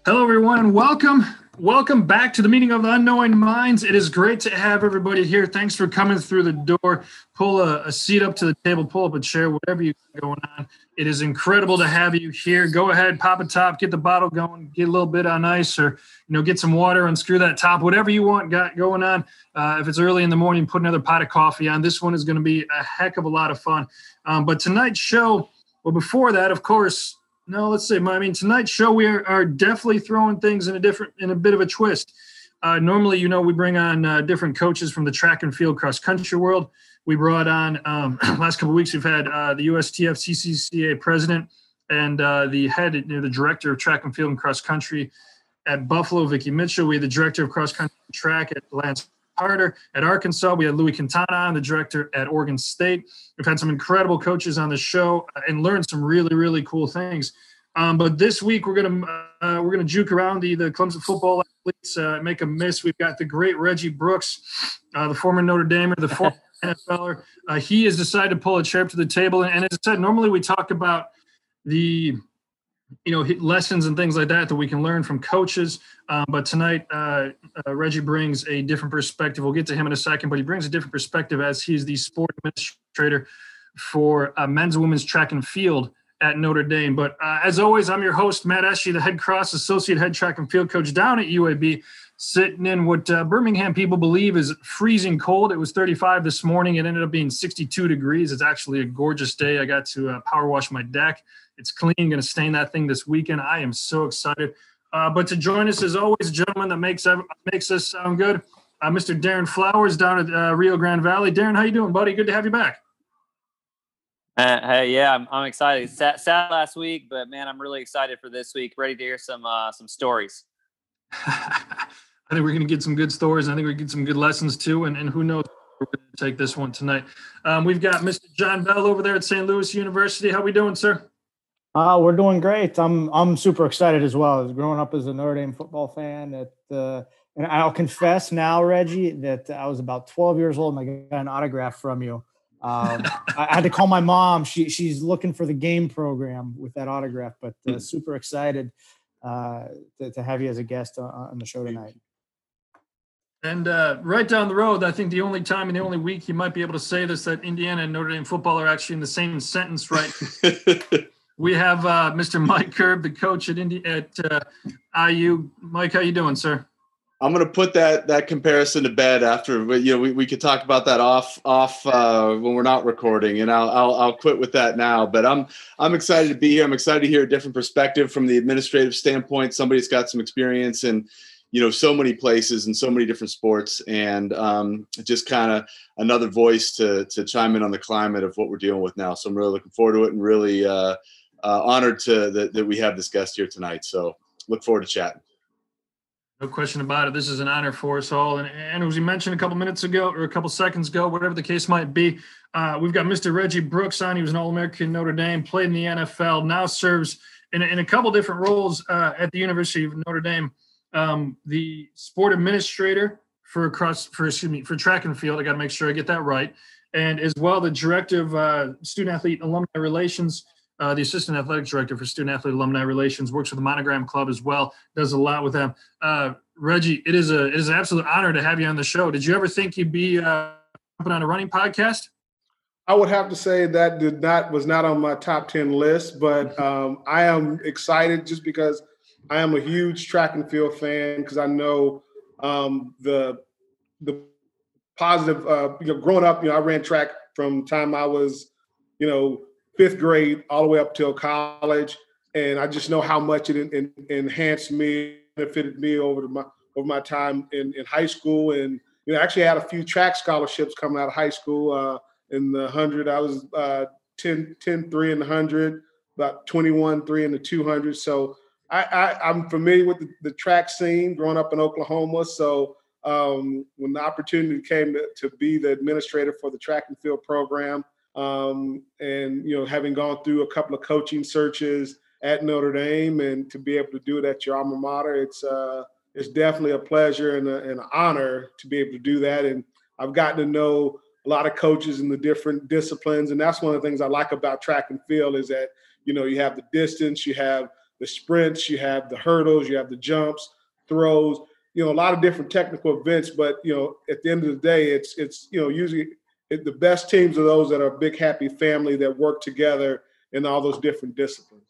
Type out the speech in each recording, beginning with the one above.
Hello, everyone, and welcome. Welcome back to the Meeting of the Unknowing Minds. It is great to have everybody here. Thanks for coming through the door. Pull a seat up to the table, pull up a chair, whatever you got going on. It is incredible to have you here. Go ahead, pop a top, get the bottle going, get a little bit on ice, or get some water, unscrew that top, whatever you want got going on. If it's early in the morning, put another pot of coffee on. This one is going to be a heck of a lot of fun. But tonight's show, well, before that, of course. No, let's see. Tonight's show, we are definitely throwing things in a bit of a twist. Normally, we bring on different coaches from the track and field cross country world. We brought on last couple of weeks. We've had the USTF CCCA president and the head, the director of track and field and cross country at Buffalo, Vicki Mitchell. We had the director of cross country track at Lance Carter. At Arkansas, we had Louis Quintana on, the director at Oregon State. We've had some incredible coaches on the show and learned some really, really cool things. But this week we're gonna juke around the Clemson football athletes, make a miss. We've got the great Reggie Brooks, the former Notre Damer, the former NFLer. He has decided to pull a chair up to the table, and as I said, normally we talk about the lessons and things like that we can learn from coaches. But tonight, Reggie brings a different perspective. We'll get to him in a second, but he brings a different perspective as he's the sport administrator for men's and women's track and field at Notre Dame. But as always, I'm your host, Matt Eschy, the head cross associate head track and field coach down at UAB, sitting in what Birmingham people believe is freezing cold. It was 35 this morning. It ended up being 62 degrees. It's actually a gorgeous day. I got to power wash my deck. It's clean. Going to stain that thing this weekend. I am so excited. But to join us, as always, a gentleman that makes us sound good, Mr. Darren Flowers down at Rio Grande Valley. Darren, how you doing, buddy? Good to have you back. Hey, yeah, I'm excited. Sad last week, but man, I'm really excited for this week. Ready to hear some stories. I think we're going to get some good stories. I think we get some good lessons too. And who knows, we're going to take this one tonight. We've got Mr. John Bell over there at St. Louis University. How we doing, sir? We're doing great. I'm super excited as well. As growing up as a Notre Dame football fan, and I'll confess now, Reggie, that I was about 12 years old and I got an autograph from you. I had to call my mom. She's looking for the game program with that autograph, but super excited to have you as a guest on the show tonight. And right down the road, I think the only time and the only week you might be able to say this, that Indiana and Notre Dame football are actually in the same sentence, right? We have Mr. Mike Curb, the coach at IU. Mike, how you doing, sir? I'm going to put that comparison to bed after, but we could talk about that off when we're not recording, and I'll quit with that now. But I'm excited to be here. I'm excited to hear a different perspective from the administrative standpoint. Somebody's got some experience in so many places and so many different sports, and just kind of another voice to chime in on the climate of what we're dealing with now. So I'm really looking forward to it and really honored that we have this guest here tonight. So look forward to chatting. No question about it. This is an honor for us all. And as we mentioned a couple minutes ago or a couple seconds ago, whatever the case might be, we've got Mr. Reggie Brooks on. He was an All-American Notre Dame, played in the NFL, now serves in a couple different roles at the University of Notre Dame. The sport administrator for track and field. I got to make sure I get that right. And as well, the director of student athlete alumni relations, the assistant athletic director for student athlete alumni relations, works with the Monogram Club as well, does a lot with them. Reggie, it is an absolute honor to have you on the show. Did you ever think you'd be jumping on a running podcast? I would have to say that was not on my top 10 list, but I am excited just because I am a huge track and field fan, because I know the positive, growing up, I ran track from the time I was, fifth grade all the way up till college. And I just know how much it enhanced me, benefited me over my time in high school. And, actually I had a few track scholarships coming out of high school. In the 100, I was 10-3 in the 100, about 21-3 in the 200. So I'm familiar with the track scene growing up in Oklahoma. So when the opportunity came to be the administrator for the track and field program, and having gone through a couple of coaching searches at Notre Dame, and to be able to do it at your alma mater, it's definitely a pleasure and an honor to be able to do that. And I've gotten to know a lot of coaches in the different disciplines, and that's one of the things I like about track and field is that you have the distance, you have the sprints, you have the hurdles, you have the jumps, throws, a lot of different technical events. But, at the end of the day, it's usually the best teams are those that are a big, happy family that work together in all those different disciplines.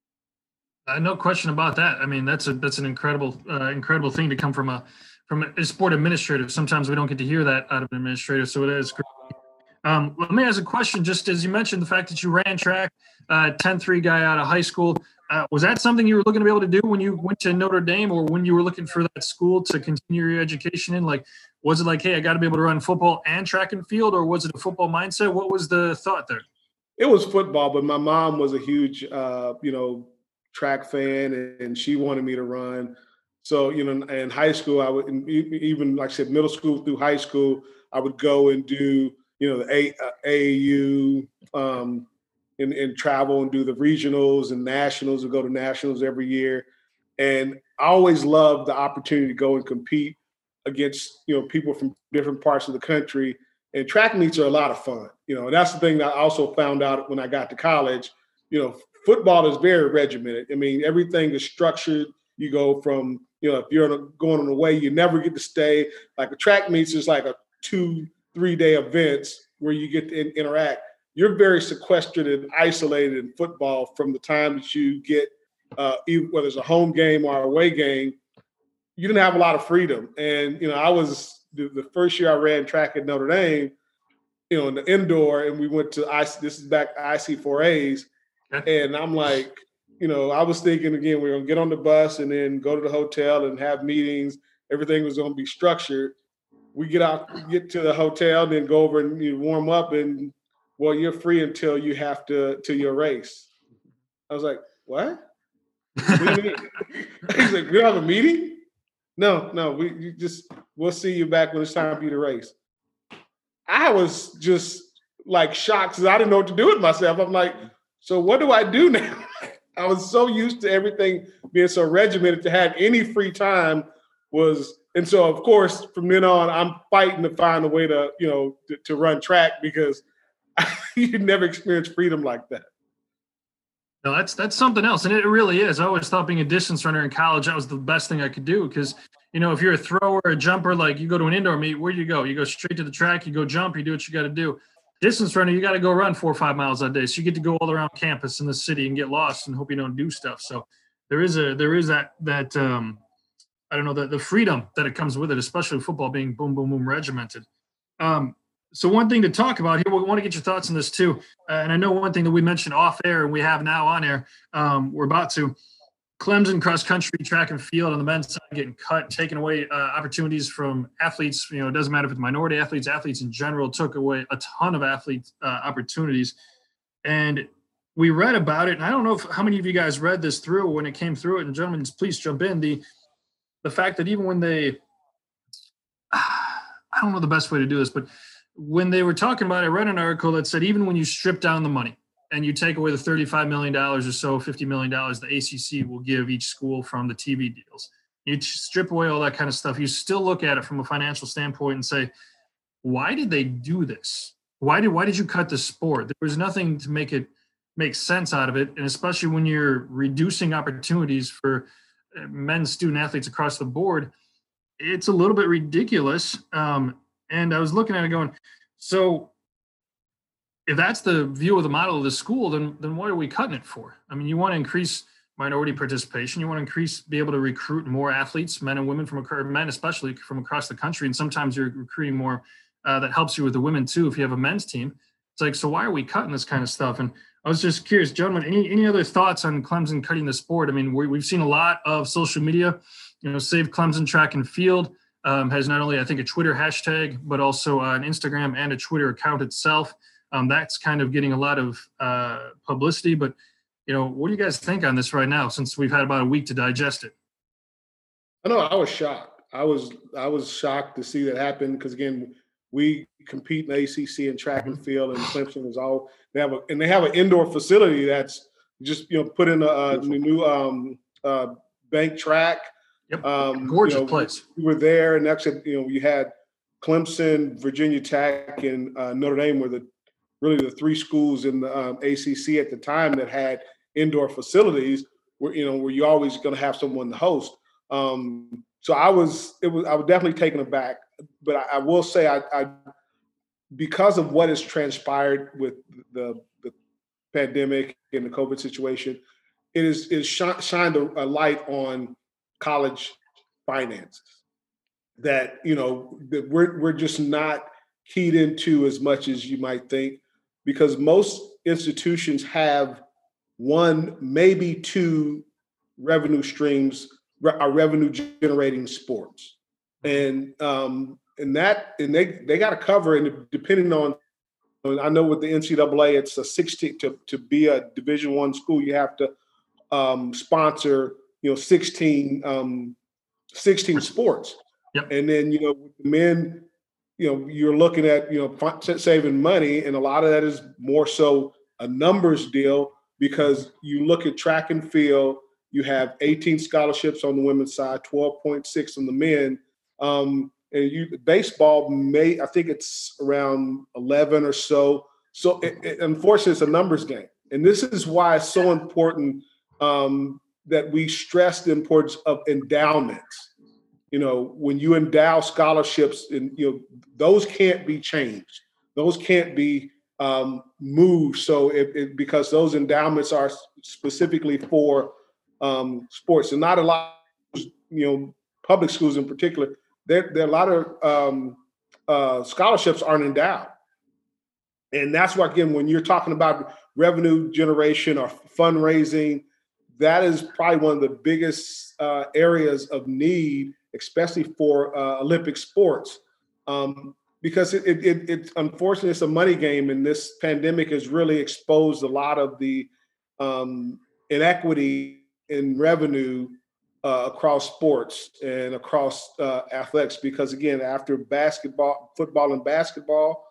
No question about that. I mean, that's an incredible thing to come from a sport administrator. Sometimes we don't get to hear that out of an administrator, so it is great. Let me ask a question. Just as you mentioned, the fact that you ran track, 10-3 guy out of high school, was that something you were looking to be able to do when you went to Notre Dame, or when you were looking for that school to continue your education in? Like, was it like, hey, I got to be able to run football and track and field, or was it a football mindset? What was the thought there? It was football, but my mom was a huge, track fan, and she wanted me to run. So, in high school, I would, even like I said, middle school through high school, I would go and do, the AAU, and travel and do the regionals and nationals. We go to nationals every year. And I always loved the opportunity to go and compete against, people from different parts of the country. And track meets are a lot of fun. And that's the thing that I also found out when I got to college. Football is very regimented. I mean, everything is structured. You go from, if you're going on the way, you never get to stay. Like a track meets is like a 2-3 day events where you get to interact. You're very sequestered and isolated in football from the time that you get, even whether it's a home game or a away game. You didn't have a lot of freedom. And, I was the first year I ran track at Notre Dame, in the indoor, and we went to this is back IC4As. And I'm like, I was thinking, again, we're going to get on the bus and then go to the hotel and have meetings. Everything was going to be structured. We get to the hotel, then go over and you warm up, and, well, you're free until you have to your race. I was like, what? What do you mean? He's like, we don't have a meeting? No, we'll see you back when it's time for you to race. I was just like shocked because I didn't know what to do with myself. I'm like, so what do I do now? I was so used to everything being so regimented, to have any free time and so of course from then on I'm fighting to find a way to, to run track, because you never experienced freedom like that. No, that's something else. And it really is. I always thought being a distance runner in college, that was the best thing I could do. Because, if you're a thrower, a jumper, like you go to an indoor meet, where do you go? You go straight to the track, you go jump, you do what you got to do. Distance runner, you got to go run 4 or 5 miles a day. So you get to go all around campus in the city and get lost and hope you don't do stuff. So there is that I don't know, the freedom that it comes with it, especially football being boom, boom, boom regimented. So one thing to talk about here, we want to get your thoughts on this too. And I know one thing that we mentioned off air and we have now on air, we're about to, Clemson cross country, track and field on the men's side getting cut, taking away opportunities from athletes. It doesn't matter if it's minority athletes in general, took away a ton of athlete opportunities. And we read about it. And I don't know how many of you guys read this through when it came through it. And gentlemen, please jump in. The fact that even when they, I don't know the best way to do this, but when they were talking about it, I read an article that said even when you strip down the money and you take away the $35 million or so, $50 million the ACC will give each school from the TV deals, you strip away all that kind of stuff, you still look at it from a financial standpoint and say, why did they do this? Why did you cut the sport? There was nothing to make sense out of it. And especially when you're reducing opportunities for men's student athletes across the board, it's a little bit ridiculous. And I was looking at it going, so if that's the view of the model of the school, then what are we cutting it for? I mean, you want to increase minority participation. You want to be able to recruit more athletes, men and women men especially from across the country. And sometimes you're recruiting more that helps you with the women too. If you have a men's team, it's like, so why are we cutting this kind of stuff? And I was just curious, gentlemen, any other thoughts on Clemson cutting the sport? I mean, we've seen a lot of social media, Save Clemson Track and Field has not only, I think, a Twitter hashtag, but also an Instagram and a Twitter account itself. That's kind of getting a lot of publicity, but what do you guys think on this right now, since we've had about a week to digest it? I know I was shocked. I was shocked to see that happen, because again, we compete in the ACC in track and field, and Clemson is all they have an indoor facility that's just put in a new bank track. Yep, gorgeous place. We were there, and actually, we had Clemson, Virginia Tech, and Notre Dame were really the three schools in the ACC at the time that had indoor facilities. where you're always going to have someone to host. So I was definitely taken aback, but I will say I because of what has transpired with the pandemic and the COVID situation, it shined a light on college finances that that we're just not keyed into as much as you might think, because most institutions have one, maybe two revenue streams are revenue generating sports, and they got to cover, and depending on, I know with the NCAA it's a 16 to be a Division I school, you have to sponsor 16 sports. Yep. And then with the men, you're looking at saving money, and a lot of that is more so a numbers deal, because you look at track and field, you have 18 scholarships on the women's side, 12.6 on the men. And baseball I think it's around 11 or so. So unfortunately, it's a numbers game. And this is why it's so important that we stress the importance of endowments. When you endow scholarships, and those can't be changed. Those can't be moved. So because those endowments are specifically for sports, and not a lot of, public schools in particular, there are a lot of scholarships aren't endowed. And that's why, again, when you're talking about revenue generation or fundraising, that is probably one of the biggest areas of need, especially for Olympic sports, because it unfortunately, it's a money game, and this pandemic has really exposed a lot of the inequity in revenue across sports and across athletics. Because again, after football and basketball,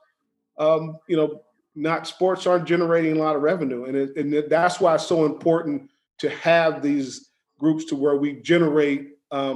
sports aren't generating a lot of revenue, and that's why it's so important to have these groups to where we generate,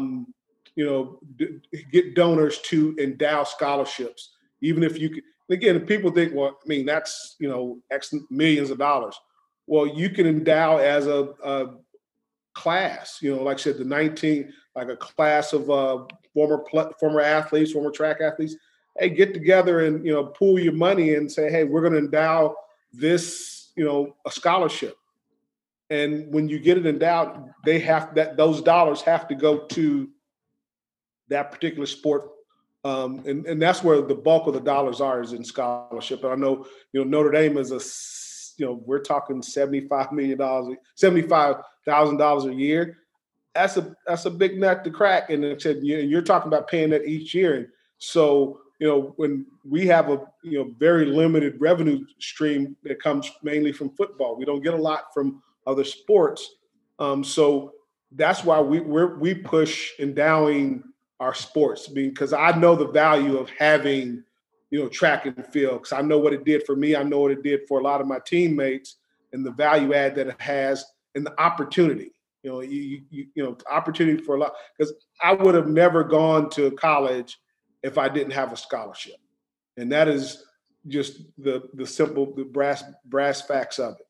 get donors to endow scholarships. Even if you could, again, people think, well, I mean, that's, X millions of dollars. Well, you can endow as a class, like I said, like a class of former athletes, former track athletes. Hey, get together and, pool your money and say, hey, we're going to endow this, a scholarship. And when you get it endowed, those dollars have to go to that particular sport. And that's where the bulk of the dollars are, is in scholarship. And I know, Notre Dame is we're talking $75 million, $75,000 a year. That's a big nut to crack. And it said, you're talking about paying that each year. And so, when we have a, very limited revenue stream that comes mainly from football, we don't get a lot from other sports. So that's why we push endowing our sports, because I know the value of having, track and field, because I know what it did for me. I know what it did for a lot of my teammates, and the value add that it has, and the opportunity, opportunity for a lot, because I would have never gone to college if I didn't have a scholarship. And that is just the simple, the brass facts of it.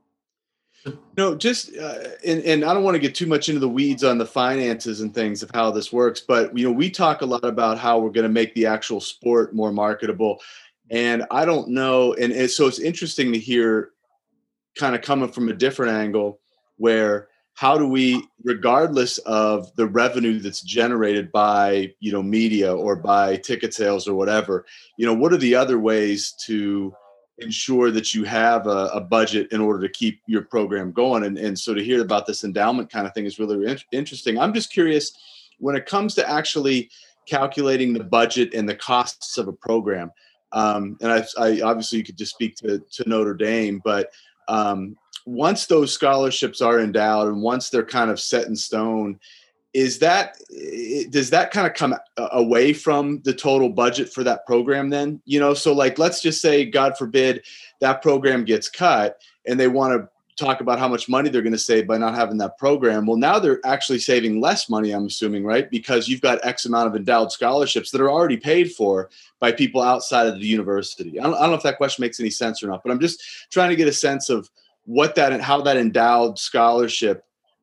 Just and I don't want to get too much into the weeds on the finances and things of how this works, but we talk a lot about how we're going to make the actual sport more marketable, and I don't know, and so it's interesting to hear, kind of coming from a different angle, where how do we, regardless of the revenue that's generated by media or by ticket sales or whatever, what are the other ways to ensure that you have a budget in order to keep your program going? And so to hear about this endowment kind of thing is really interesting. I'm just curious, when it comes to actually calculating the budget and the costs of a program, and I obviously you could just speak to Notre Dame, but once those scholarships are endowed and once they're kind of set in stone, does that kind of come away from the total budget for that program then? So like, let's just say, God forbid, that program gets cut and they want to talk about how much money they're going to save by not having that program. Well, now they're actually saving less money, I'm assuming, right? Because you've got X amount of endowed scholarships that are already paid for by people outside of the university. I don't know if that question makes any sense or not, but I'm just trying to get a sense of how that endowed scholarship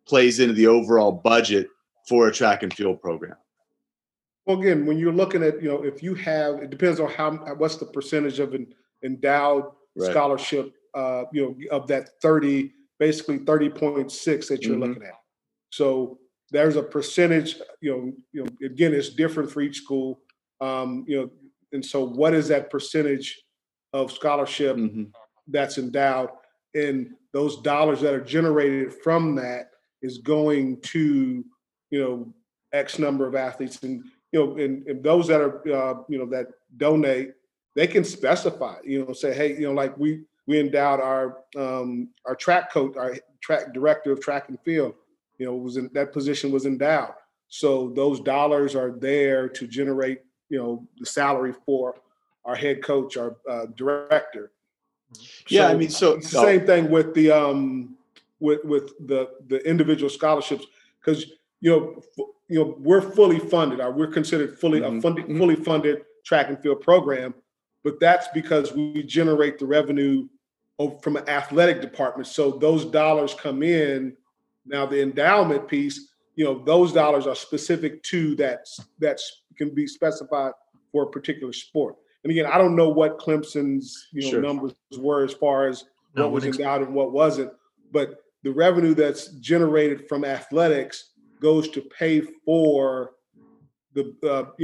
plays into the overall budget for a track and field program? Well, again, when you're looking at, if you have, it depends on what's the percentage of an endowed scholarship, of that 30, basically 30.6 that you're looking at. So there's a percentage, again, it's different for each school, and so what is that percentage of scholarship that's endowed? And those dollars that are generated from that is going to, X number of athletes. And, and those that are, that donate, they can specify, say, hey, like we endowed our track coach, our track director of track and field, that position was endowed. So those dollars are there to generate, the salary for our head coach, our director. Yeah, so, it's the same thing with the with the individual scholarships, because we're fully funded. We're considered fully funded track and field program, but that's because we generate the revenue from an athletic department. So those dollars come in. Now the endowment piece, those dollars are specific to that can be specified for a particular sport. And again, I don't know what Clemson's numbers were as far as what was endowed and what wasn't, but the revenue that's generated from athletics goes to pay for the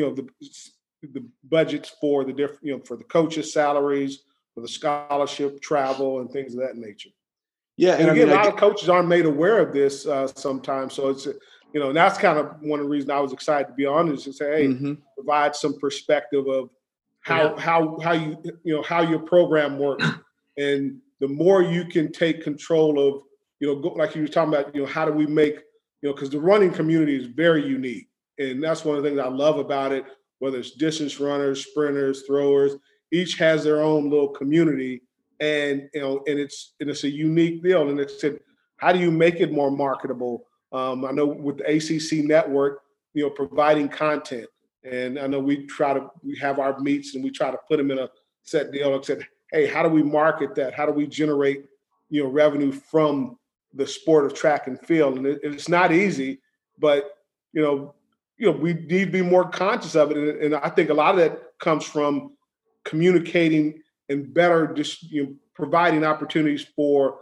budgets for the different, for the coaches' salaries, for the scholarship, travel, and things of that nature. Yeah, and again, a lot of coaches aren't made aware of this sometimes. So it's and that's kind of one of the reasons I was excited to be on, is to say, hey, provide some perspective of how your program works, and the more you can take control of, like you were talking about, how do we make, because the running community is very unique, and that's one of the things I love about it. Whether it's distance runners, sprinters, throwers, each has their own little community, and it's a unique deal. And it's said, how do you make it more marketable? I know with the ACC network, providing content. And I know we have our meets and we try to put them in a set deal and said, hey, how do we market that? How do we generate, revenue from the sport of track and field? And it's not easy, but, we need to be more conscious of it. And I think a lot of that comes from communicating and better providing opportunities for,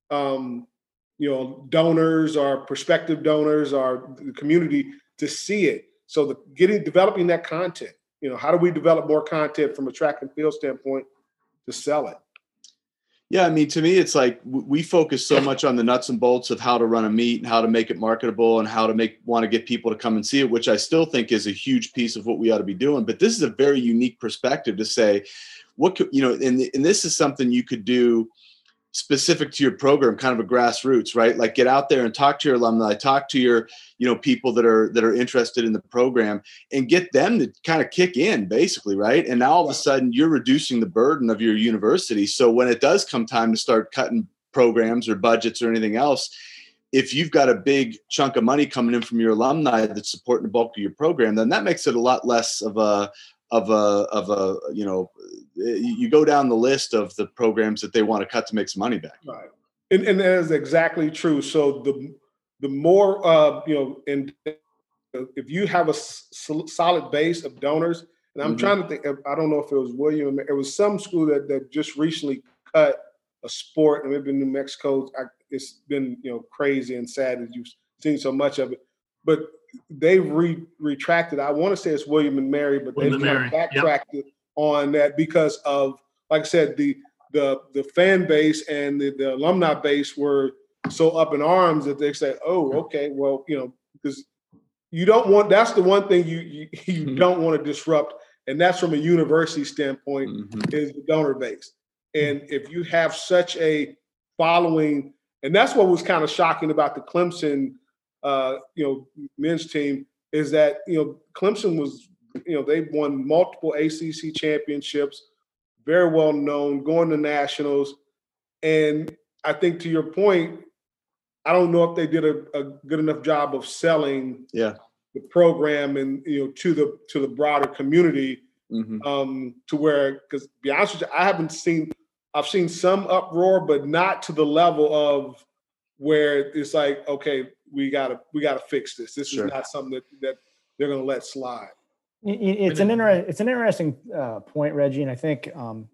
donors or prospective donors or the community to see it. So developing that content, how do we develop more content from a track and field standpoint to sell it? Yeah, to me, it's like we focus so much on the nuts and bolts of how to run a meet and how to make it marketable and how to want to get people to come and see it, which I still think is a huge piece of what we ought to be doing. But this is a very unique perspective to say, and this is something you could do specific to your program, kind of a grassroots, right? Like get out there and talk to your alumni, talk to your, people that are interested in the program, and get them to kind of kick in, basically, right? And now all of a sudden you're reducing the burden of your university. So when it does come time to start cutting programs or budgets or anything else, if you've got a big chunk of money coming in from your alumni that's supporting the bulk of your program, then that makes it a lot less of a you go down the list of the programs that they want to cut to make some money back. Right. And that is exactly true. So the more, and if you have a solid base of donors, and I'm trying to think, I don't know if it was William, it was some school that just recently cut a sport, and maybe in New Mexico, it's been, crazy and sad that you've seen so much of it, but they've retracted. I want to say it's William and Mary, but they've kind of backtracked on that because of, like I said, the fan base and the alumni base were so up in arms that they say, oh, okay, well, because you don't want, that's the one thing you don't want to disrupt. And that's from a university standpoint is the donor base. And if you have such a following, and that's what was kind of shocking about the Clemson men's team, is that, Clemson was, they've won multiple ACC championships, very well known, going to nationals. And I think to your point, I don't know if they did a good enough job of selling the program and, to the broader community to where, because to be honest with you, I've seen some uproar, but not to the level of where it's like, okay, we gotta fix this. This Sure. is not something that they're going to let slide. It's an interesting point, Reggie, and I think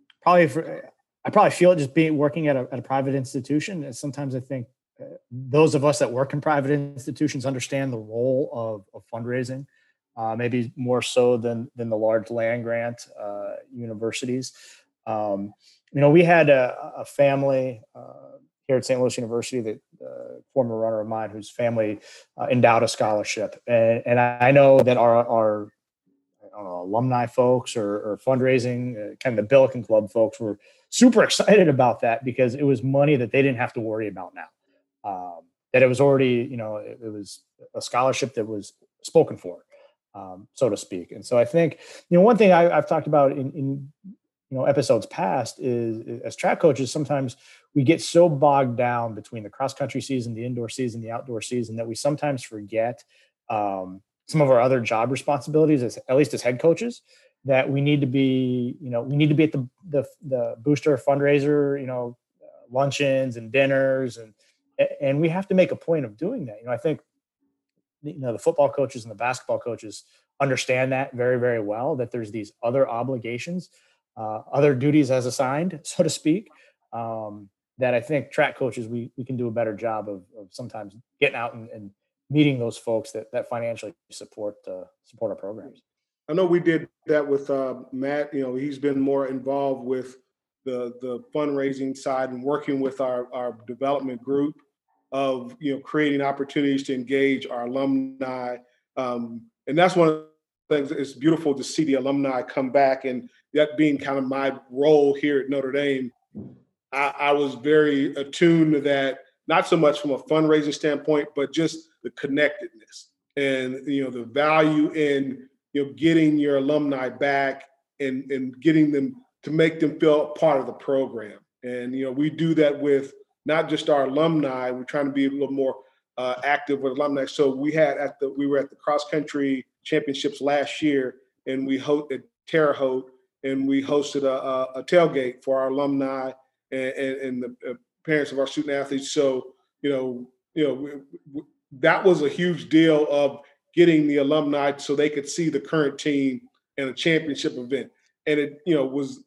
I probably feel it just working at a private institution. And sometimes I think those of us that work in private institutions understand the role of fundraising, maybe more so than the large land grant universities. We had a family here at St. Louis University, that former runner of mine, whose family endowed a scholarship, and I know that our I don't know, alumni folks or fundraising, kind of the Billiken Club folks were super excited about that because it was money that they didn't have to worry about now. That it was already, it was a scholarship that was spoken for, so to speak. And so I think, one thing I've talked about in episodes past is, as track coaches, sometimes we get so bogged down between the cross country season, the indoor season, the outdoor season, that we sometimes forget some of our other job responsibilities, at least as head coaches, that we need to be, at the booster fundraiser, luncheons and dinners, and we have to make a point of doing that. I think, the football coaches and the basketball coaches understand that very, very well, that there's these other obligations, other duties as assigned, so to speak, that I think track coaches, we can do a better job of sometimes getting out and meeting those folks that financially support our programs. I know we did that with Matt. He's been more involved with the fundraising side and working with our development group of creating opportunities to engage our alumni, and that's one of the things. It's beautiful to see the alumni come back, and that being kind of my role here at Notre Dame. I was very attuned to that, not so much from a fundraising standpoint, but just the connectedness and the value in getting your alumni back and getting them to make them feel a part of the program. And we do that with not just our alumni. We're trying to be a little more active with alumni. So we were at the cross country championships last year, and we hosted Terre Haute, and we hosted a tailgate for our alumni and the parents of our student athletes. So that was a huge deal of getting the alumni so they could see the current team in a championship event. And it was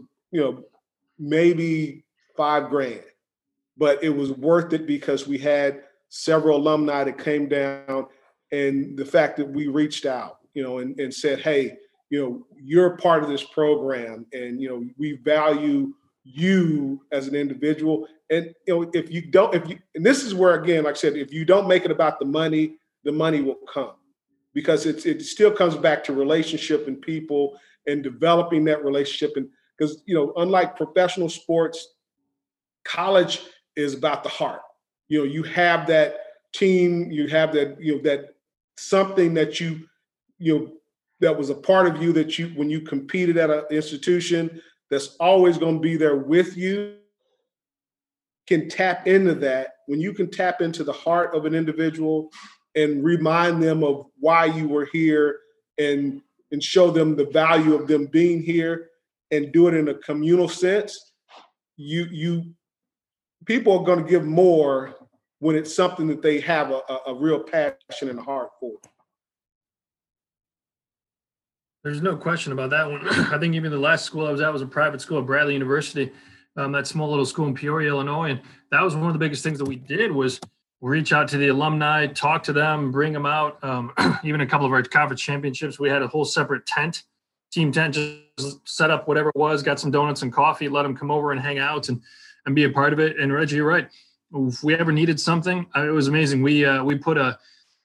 maybe $5,000, but it was worth it because we had several alumni that came down, and the fact that we reached out, and said, hey, you're part of this program, and we value you as an individual. And and this is where, again, like I said, if you don't make it about the money will come, because it still comes back to relationship and people and developing that relationship. And because unlike professional sports, college is about the heart. You have that team, you have that that something that that was a part of you, that when you competed at an institution, that's always going to be there with you. Can tap into that. When you can tap into the heart of an individual and remind them of why you were here, and show them the value of them being here, and do it in a communal sense, people are going to give more when it's something that they have a real passion and heart for. There's no question about that one. I think even the last school I was at was a private school at Bradley University, that small little school in Peoria, Illinois. And that was one of the biggest things that we did was reach out to the alumni, talk to them, bring them out. Even a couple of our conference championships, we had a whole separate team tent, just set up whatever it was, got some donuts and coffee, let them come over and hang out and be a part of it. And Reggie, you're right. If we ever needed something, it was amazing. We put a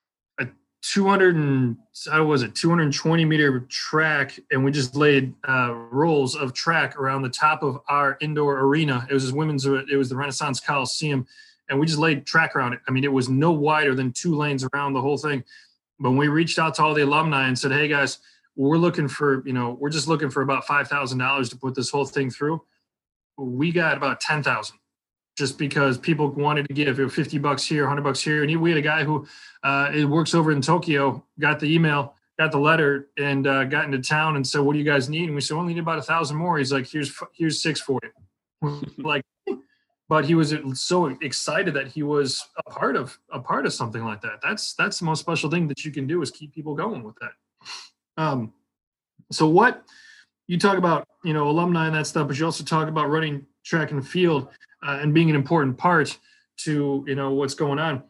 220 meter track, and we just laid rolls of track around the top of our indoor arena. It was the Renaissance Coliseum, and we just laid track around it. I mean, it was no wider than 2 lanes around the whole thing. But when we reached out to all the alumni and said, hey guys, we're just looking for about $5,000 to put this whole thing through, we got about 10,000. Just because people wanted to give $50 here, $100 here. And we had a guy who works over in Tokyo, got the email, got the letter, and got into town and said, what do you guys need? And we said, we only need about 1,000 more. He's like, here's 6 for you. We're like, but he was so excited that he was a part of something like that. That's the most special thing that you can do, is keep people going with that. So what you talk about, alumni and that stuff, but you also talk about running track and field and being an important part to, what's going on.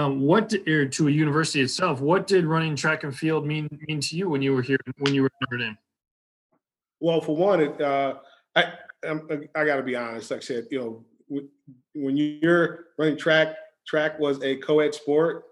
To a university itself, what did running track and field mean to you when you were here, when you were at Notre Dame? Well, for one, I got to be honest. Like I said, when you're running track was a co-ed sport.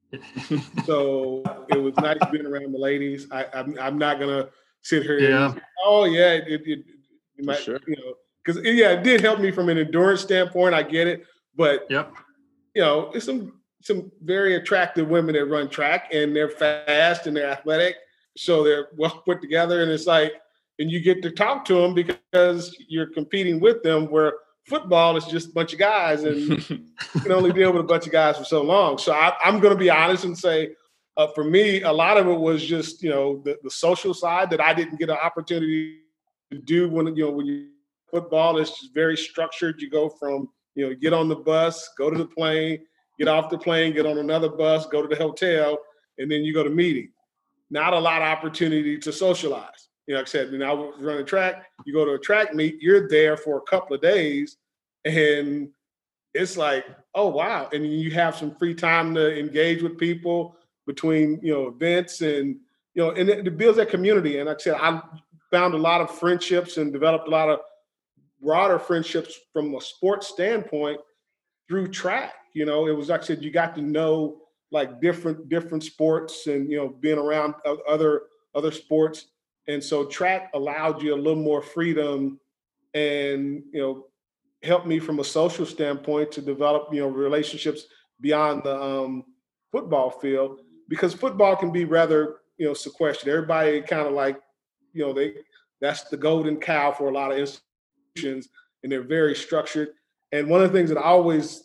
So it was nice being around the ladies. I'm not gonna sit here. Yeah. And, oh yeah, it might, sure. because it did help me from an endurance standpoint. I get it, but Yep. It's some very attractive women that run track, and they're fast and they're athletic, so they're well put together, and it's like, and you get to talk to them because you're competing with them. Where football is just a bunch of guys, and you can only deal with a bunch of guys for so long. So I'm going to be honest and say, for me, a lot of it was just the social side that I didn't get an opportunity to do when you football is just very structured. You go from get on the bus, go to the plane, get off the plane, get on another bus, go to the hotel, and then you go to meeting. Not a lot of opportunity to socialize. Like I said, when I was running track, you go to a track meet, you're there for a couple of days, and it's like, oh, wow. And you have some free time to engage with people between, events and, and it builds that community. And like I said, I found a lot of friendships and developed a lot of broader friendships from a sports standpoint through track. It was, like I said, you got to know like different sports and, being around other sports. And so track allowed you a little more freedom and, helped me from a social standpoint to develop, relationships beyond the football field, because football can be rather, sequestered. Everybody kind of like, that's the golden cow for a lot of institutions, and they're very structured. And one of the things that I always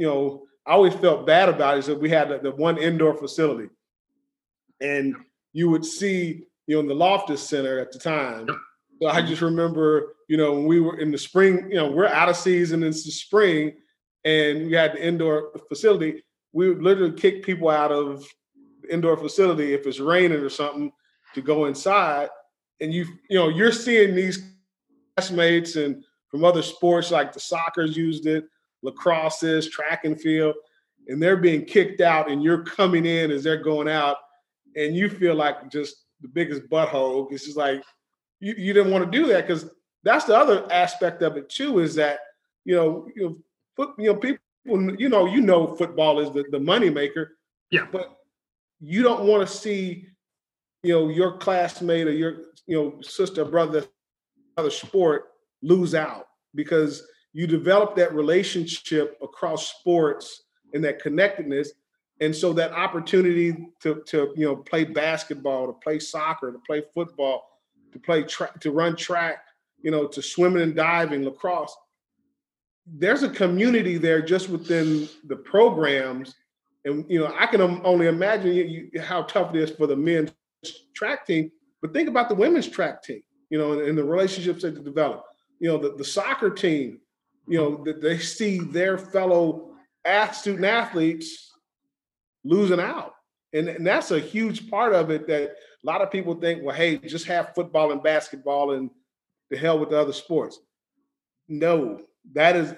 felt bad about is that we had the one indoor facility, and you would see, in the Loftus Center at the time. So I just remember, when we were in the spring, we're out of season, it's the spring, and we had the indoor facility. We would literally kick people out of the indoor facility if it's raining or something to go inside. And you're seeing these classmates and from other sports, like the soccer's used it, lacrosse is, track and field, and they're being kicked out, and you're coming in as they're going out, and you feel like just the biggest butthole. It's just like you didn't want to do that, because that's the other aspect of it too, is that people football is the money maker. Yeah. But you don't want to see your classmate or your sister or brother, other sport, lose out, because you develop that relationship across sports and that connectedness. And so that opportunity to play basketball, to play soccer, to play football, to play track, to run track, to swimming and diving, lacrosse, there's a community there just within the programs. And, I can only imagine how tough it is for the men's track team, but think about the women's track team, and the relationships that they develop. The soccer team, that they see their fellow student athletes losing out. And that's a huge part of it, that a lot of people think, well, hey, just have football and basketball and the hell with the other sports. No, that is,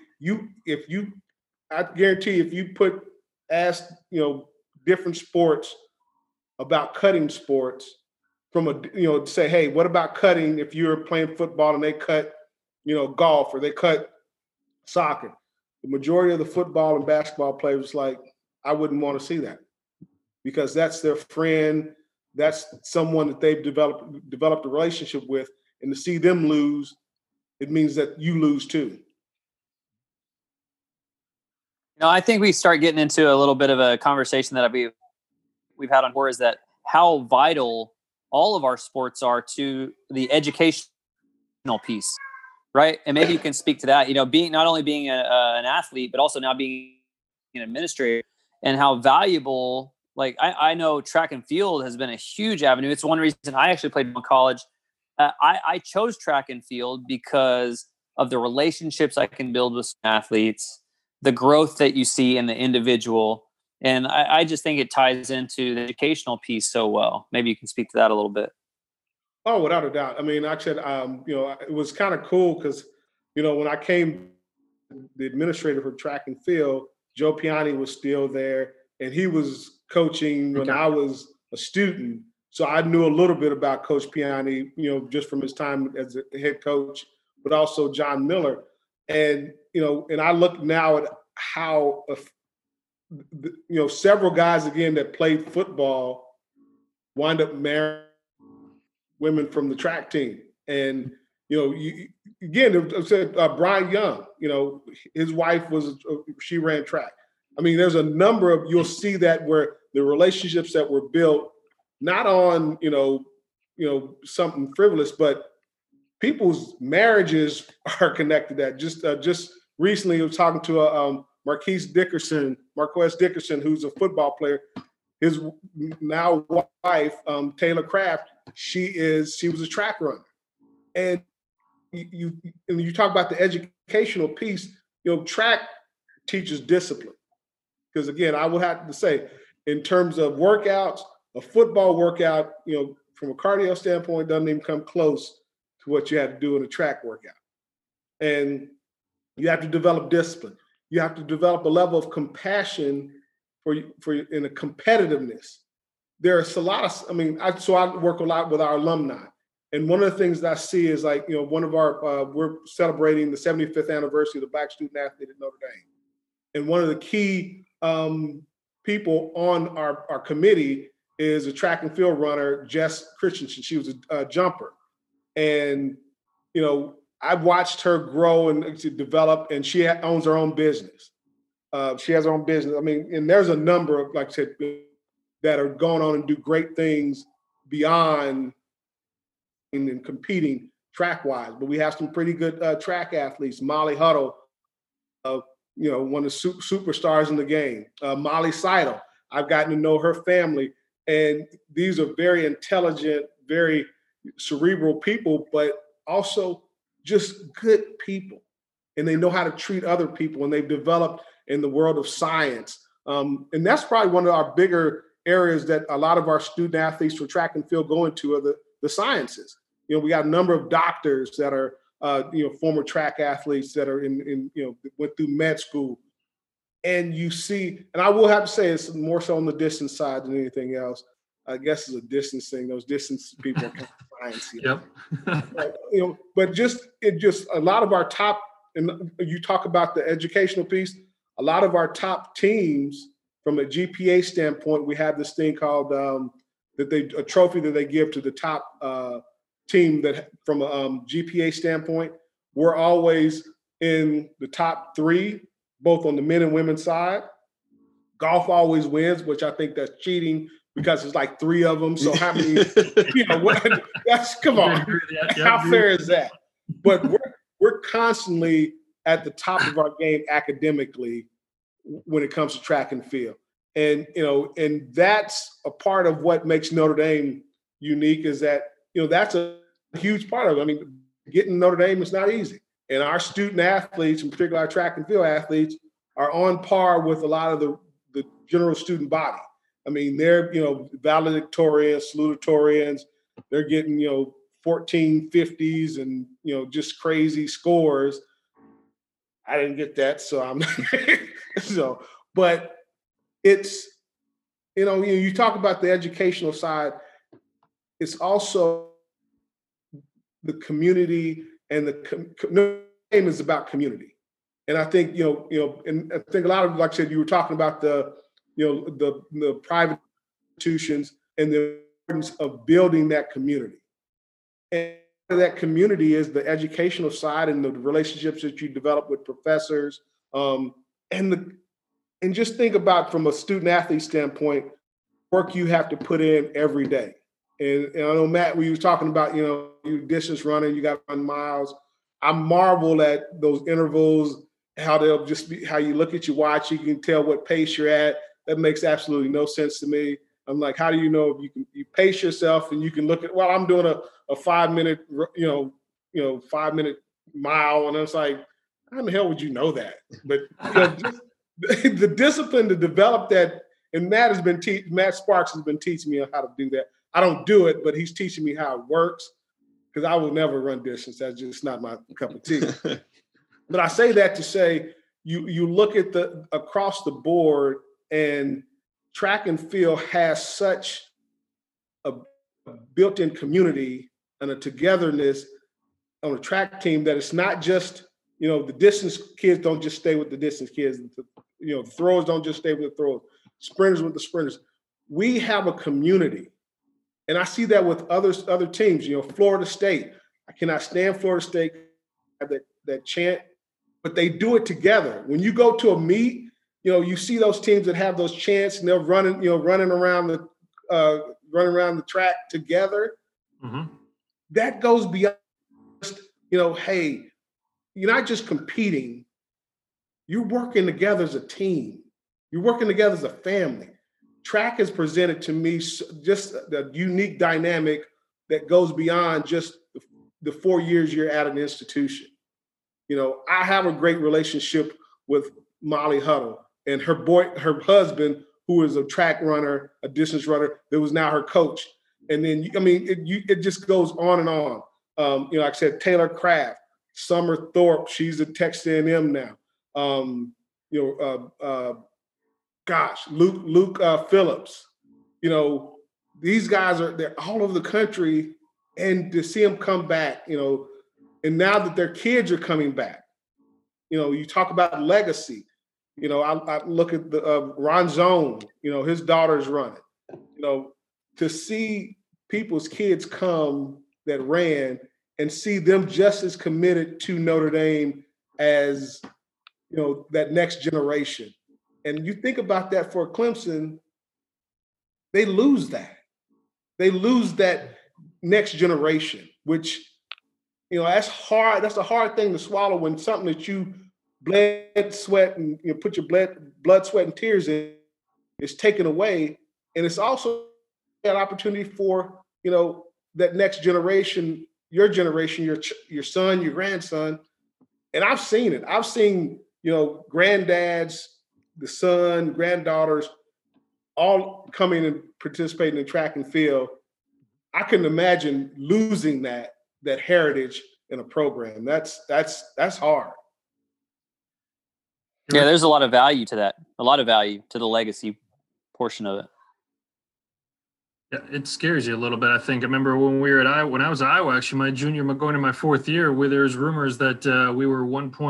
I guarantee if you ask different sports about cutting sports from say, hey, what about cutting if you're playing football and they cut, golf, or they cut soccer? The majority of the football and basketball players, like, I wouldn't want to see that, because that's their friend. That's someone that they've developed a relationship with. And to see them lose, it means that you lose too. I think we start getting into a little bit of a conversation that we've had on before, is that how vital all of our sports are to the educational piece, right? And maybe you can speak to that, being not only being an athlete, but also now being an administrator, and how valuable, like I know track and field has been a huge avenue. It's one reason I actually played in college. I chose track and field because of the relationships I can build with athletes, the growth that you see in the individual. And I just think it ties into the educational piece so well. Maybe you can speak to that a little bit. Oh, without a doubt. I mean, I said, it was kind of cool because, when I came, the administrator for track and field, Joe Piani was still there, and he was coaching when I was a student. So I knew a little bit about Coach Piani, just from his time as a head coach, but also John Miller. And, and I look now at how, several guys, again, that played football wind up marrying women from the track team. And, again, I said Brian Young, his wife she ran track. I mean, there's a number of, you'll see that where the relationships that were built, not on, something frivolous, but people's marriages are connected to that. Just recently I was talking to Marquez Dickerson, who's a football player. His now wife, Taylor Craft, she was a track runner. And you talk about the educational piece, track teaches discipline. Because again, I would have to say, in terms of workouts, a football workout, from a cardio standpoint, doesn't even come close to what you have to do in a track workout. And you have to develop discipline. You have to develop a level of compassion for in a competitiveness. There's a lot of, I work a lot with our alumni. And one of the things that I see is one of our, we're celebrating the 75th anniversary of the Black student athlete at Notre Dame. And one of the key people on our committee is a track and field runner, Jess Christensen. She was a jumper. And, I've watched her grow and to develop, and she owns her own business. She has her own business. And there's a number of, like I said, that are going on and do great things beyond and competing track-wise. But we have some pretty good track athletes. Molly Huddle, one of the superstars in the game. Molly Seidel, I've gotten to know her family. And these are very intelligent, very cerebral people, but also just good people. And they know how to treat other people, and they've developed in the world of science. And that's probably one of our bigger areas that a lot of our student athletes for track and field go into are the sciences. We got a number of doctors that are, former track athletes that are went through med school. And you see, and I will have to say it's more so on the distance side than anything else. I guess it's a distance thing. Those distance people are kind of science. Yep. But just a lot of our top, and you talk about the educational piece, a lot of our top teams from a GPA standpoint, we have this thing called a trophy that they give to the top team that from a GPA standpoint, we're always in the top 3, both on the men and women's side. Golf always wins, which I think that's cheating because it's like 3 of them. So how many, come on, how fair is that? But we're constantly at the top of our game academically when it comes to track and field. And, and that's a part of what makes Notre Dame unique is that, that's a huge part of it. Getting Notre Dame is not easy. And our student athletes, in particular our track and field athletes, are on par with a lot of the general student body. They're, valedictorians, salutatorians. They're getting, 1450s and, just crazy scores. I didn't get that, so I'm but it's, you talk about the educational side. It's also the community, and the name is about community. And I think, and I think a lot of, like I said, you were talking about the private institutions and the importance of building that community. And that community is the educational side and the relationships that you develop with professors. And just think about from a student athlete standpoint, work you have to put in every day. And I know, Matt, we were talking about, you distance running, you got to run miles. I marvel at those intervals, how they'll just be, how you look at your watch, you can tell what pace you're at. That makes absolutely no sense to me. I'm like, how do you know if you pace yourself and you can look at, well, I'm doing a 5 minute, 5 minute mile. And it's like, how in the hell would you know that? But just the discipline to develop that, and Matt Sparks has been teaching me how to do that. I don't do it, but he's teaching me how it works, because I will never run distance. That's just not my cup of tea. But I say that to say, you look at the across the board, and track and field has such a built-in community and a togetherness on a track team that it's not just, the distance kids don't just stay with the distance kids. The throwers don't just stay with the throwers, sprinters with the sprinters. We have a community. And I see that with other teams, Florida State. I cannot stand Florida State, that chant, but they do it together. When you go to a meet, you see those teams that have those chants, and they're running around the track together. Mm-hmm. That goes beyond just, hey, you're not just competing. You're working together as a team. You're working together as a family. Track has presented to me just a unique dynamic that goes beyond just the 4 years you're at an institution. I have a great relationship with Molly Huddle and her husband, who is a track runner, a distance runner, that was now her coach. And then, it just goes on and on. Like I said, Taylor Craft, Summer Thorpe, she's at Texas A&M now. Luke Phillips. These guys they're all over the country, and to see them come back, and now that their kids are coming back, you talk about legacy. I look at the Ron Zone, his daughter's running. To see people's kids come that ran and see them just as committed to Notre Dame as, that next generation. And you think about that for Clemson, they lose that. They lose that next generation, which, that's hard. That's a hard thing to swallow when something that you bled, sweat, and put your blood, sweat, and tears in is taken away. And it's also an opportunity for, that next generation, your generation, your son, your grandson. And I've seen it. I've seen, granddads, the son, granddaughters, all coming and participating in track and field. I couldn't imagine losing that heritage in a program. That's hard. Yeah, there's a lot of value to that. A lot of value to the legacy portion of it. Yeah, it scares you a little bit. I think I remember when we were at Iowa, when I was at Iowa, actually my junior, going into my fourth year, where there's rumors that we were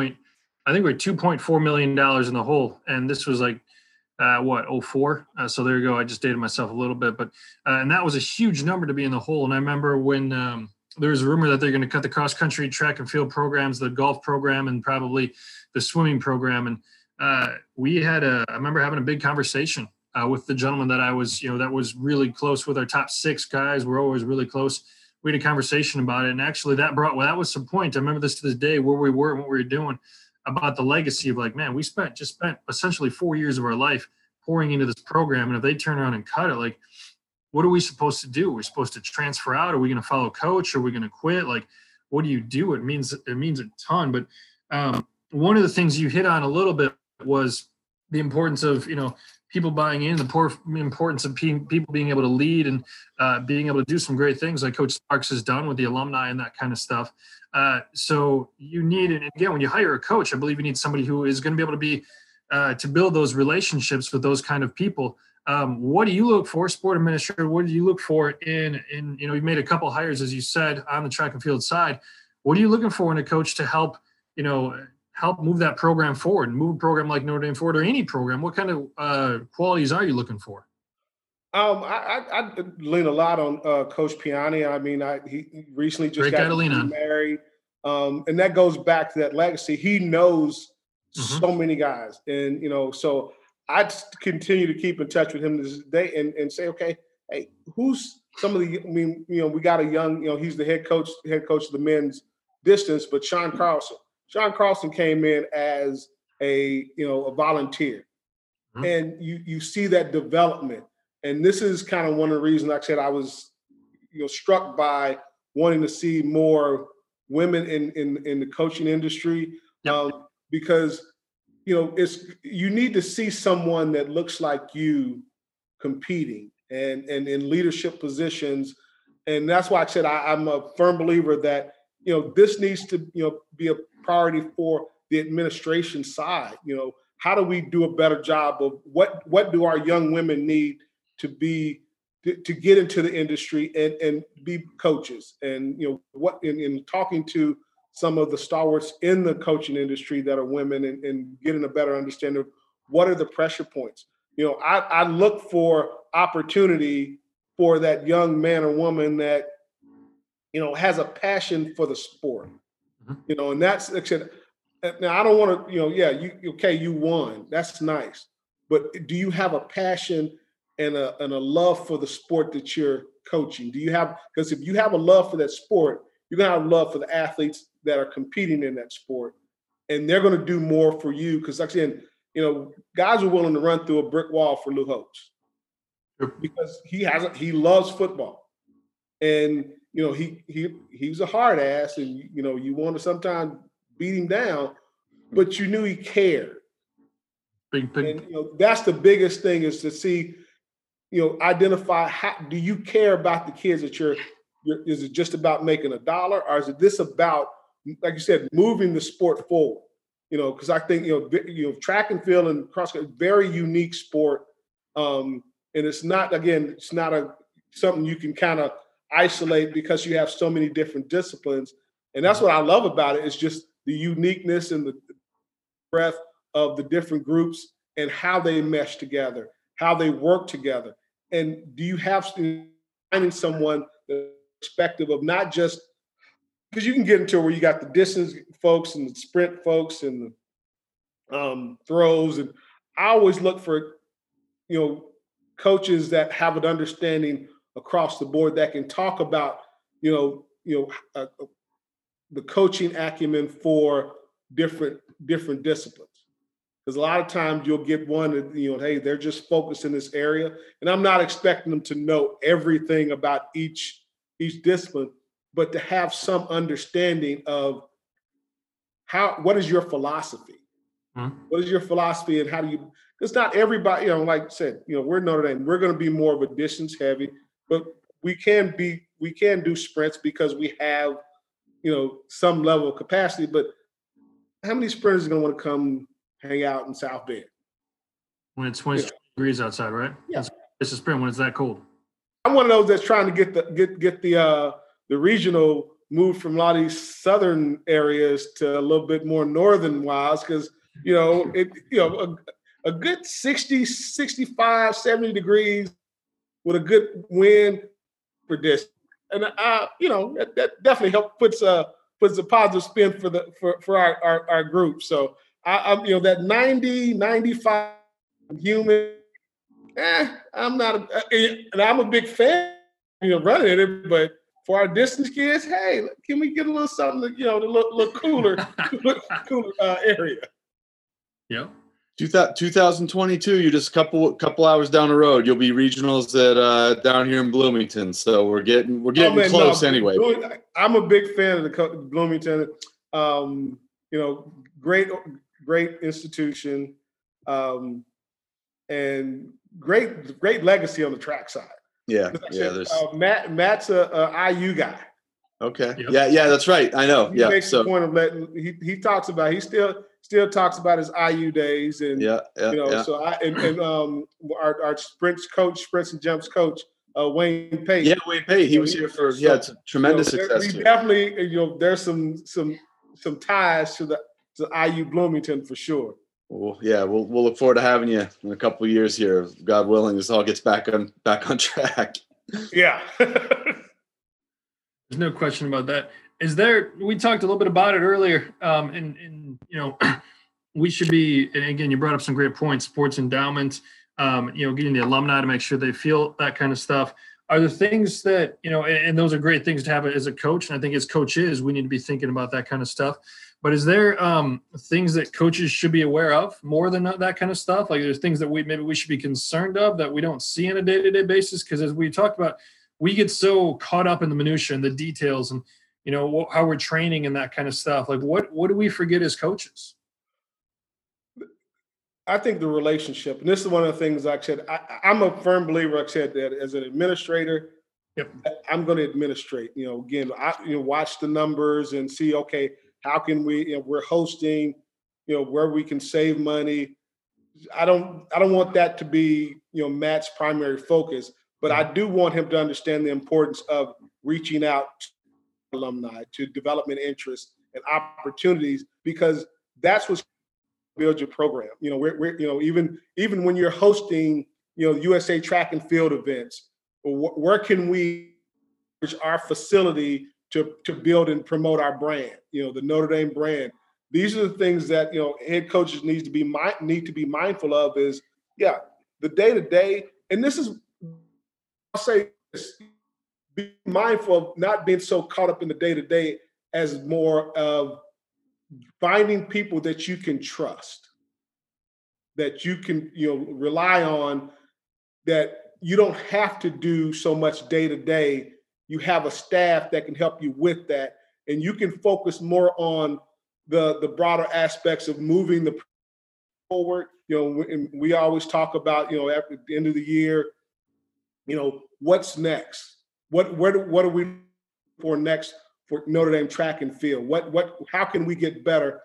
$2.4 million in the hole, and this was like 04. So there you go. I just dated myself a little bit, but and that was a huge number to be in the hole. And I remember when there was a rumor that they're going to cut the cross country, track and field programs, the golf program, and probably the swimming program. And I remember having a big conversation with the gentleman that I was, that was really close with our top 6 guys. We're always really close. We had a conversation about it. And actually that was some point. I remember this to this day, where we were and what we were doing, about the legacy of like, man, we spent essentially 4 years of our life pouring into this program. And if they turn around and cut it, like, what are we supposed to do? We're supposed to transfer out? Are we going to follow coach? Are we going to quit? Like, what do you do? It means a ton. But one of the things you hit on a little bit was the importance of, people buying in, the importance of people being able to lead and being able to do some great things like Coach Sparks has done with the alumni and that kind of stuff. So you need, and again, when you hire a coach, I believe you need somebody who is going to be able to be to build those relationships with those kind of people. What do you look for, sport administrator? What do you look for in you've made a couple hires, as you said, on the track and field side. What are you looking for in a coach to help move that program forward, move a program like Notre Dame forward, or any program? What kind of qualities are you looking for? I lean a lot on Coach Piani. I mean, he recently just got married. And that goes back to that legacy. He knows so many guys. And, so I continue to keep in touch with him this day and say, okay, hey, who's some of the, we got a young, he's the head coach of the men's distance, but Sean Carlson came in as a volunteer. And you see that development. And this is kind of one of the reasons, like I said, I was, struck by wanting to see more, women in the coaching industry. Yep. Because, you need to see someone that looks like you competing and in leadership positions. And that's why I said I'm a firm believer that, this needs to, be a priority for the administration side. How do we do a better job of what do our young women need to be to get into the industry and be coaches? And what in talking to some of the stalwarts in the coaching industry that are women and getting a better understanding of what are the pressure points. I look for opportunity for that young man or woman that has a passion for the sport. And that's, like I said, now I don't want to, you won. That's nice. But do you have a passion and a love for the sport that you're coaching? Because if you have a love for that sport, you're going to have love for the athletes that are competing in that sport. And they're going to do more for you. Because like I said, guys are willing to run through a brick wall for Lou Holtz because he loves football. And, he's a hard ass and, you want to sometimes beat him down, but you knew he cared. Big. And, that's the biggest thing is to see, identify how do you care about the kids that is it just about making $1 or is it this about, like you said, moving the sport forward? Because I think, track and field and cross country, very unique sport. And it's not something you can kind of isolate because you have so many different disciplines. And that's what I love about it is just the uniqueness and the breadth of the different groups and how they mesh together, how they work together. And do you have finding someone the perspective of not just because you can get into where you got the distance folks and the sprint folks and the throws. And I always look for, coaches that have an understanding across the board that can talk about, the coaching acumen for different disciplines. Because a lot of times you'll get one that, hey, they're just focused in this area. And I'm not expecting them to know everything about each discipline, but to have some understanding of what is your philosophy? What is your philosophy and how do you, because not everybody, like I said, we're Notre Dame, we're going to be more of a distance heavy, but we can do sprints because we have, some level of capacity, but how many sprinters are going to want to come hang out in South Bend? When it's 20 degrees outside, right? Yeah. It's a sprint when it's that cold. I'm one of those that's trying to get the regional moved from a lot of these southern areas to a little bit more northern wise because, a good 60, 65, 70 degrees with a good wind for this. And, that definitely puts a positive spin for our group. So I'm that 90, 95 humid, I'm not, and I'm a big fan, running it, but for our distance kids, hey, can we get a little something, a little cooler, cooler area? Yeah. 2022, you're just a couple hours down the road. You'll be regionals at down here in Bloomington. So we're getting close anyway. I'm a big fan of the Bloomington. Great institution, and great legacy on the track side. Yeah. Matt's a IU guy. Okay. Yep. Yeah, that's right. I know. He makes the point of letting. He talks about. He still talks about his IU days, and So our sprints and jumps coach, Wayne Pate. Yeah, Wayne Pate. He was here for it's a tremendous success. We definitely there's some ties to the IU Bloomington for sure. Well, yeah, we'll look forward to having you in a couple of years here, God willing. This all gets back on track. Yeah. There's no question about that. We talked a little bit about it earlier, and we should be, and again, you brought up some great points, sports endowment, getting the alumni to make sure they feel that kind of stuff. Are there things that, and those are great things to have as a coach, and I think as coaches, we need to be thinking about that kind of stuff. But is there things that coaches should be aware of more than that kind of stuff? Like there's things that we should be concerned of that we don't see on a day-to-day basis? Because as we talked about, we get so caught up in the minutia and the details, and how we're training and that kind of stuff. Like what do we forget as coaches? I think the relationship, and this is one of the things, like I said, I'm a firm believer, like I said, that as an administrator, Yep. I'm going to administrate. Again, I watch the numbers and see, okay, how can we? We're hosting, where we can save money. I don't want that to be Matt's primary focus, but I do want him to understand the importance of reaching out to alumni, to development interests and opportunities, because that's what's build your program. We're even when you're hosting, USA track and field events, where can we use our facility to build and promote our brand? The Notre Dame brand. These are the things that head coaches need to be mindful of. Is the day to day, and this is, I'll say this, be mindful of not being so caught up in the day to day as more of finding people that you can trust, that you can rely on, that you don't have to do so much day to day. You have a staff that can help you with that, and you can focus more on the broader aspects of moving the forward. And we always talk about at the end of the year, what's next? What are we for next for Notre Dame track and field? How can we get better?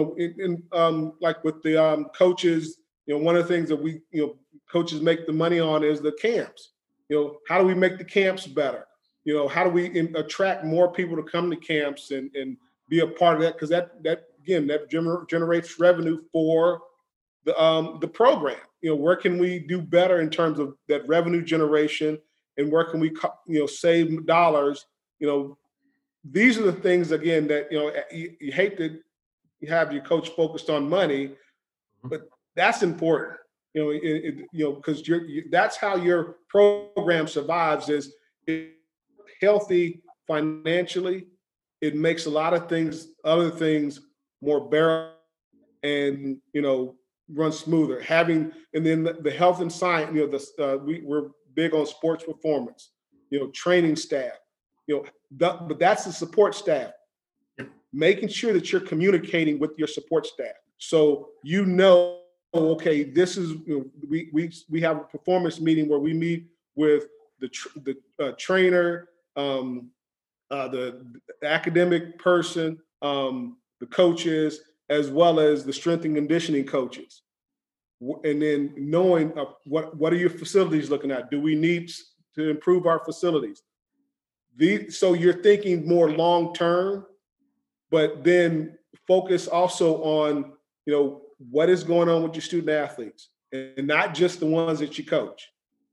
Like with the coaches, one of the things that we coaches make the money on is the camps. How do we make the camps better? How do we attract more people to come to camps and be a part of that? Because that generates revenue for the program. Where can we do better in terms of that revenue generation, and where can we save dollars? These are the things, again, that you hate to have your coach focused on money, but that's important. Because that's how your program survives. Is healthy financially. It makes a lot of other things more bearable and run smoother. And then the health and science. We're big on sports performance. Training staff. But that's the support staff. Making sure that you're communicating with your support staff, so okay, this is we have a performance meeting where we meet with the trainer, the academic person, the coaches, as well as the strength and conditioning coaches, and then knowing what are your facilities looking at? Do we need to improve our facilities? So you're thinking more long term, but then focus also on what is going on with your student athletes, and not just the ones that you coach.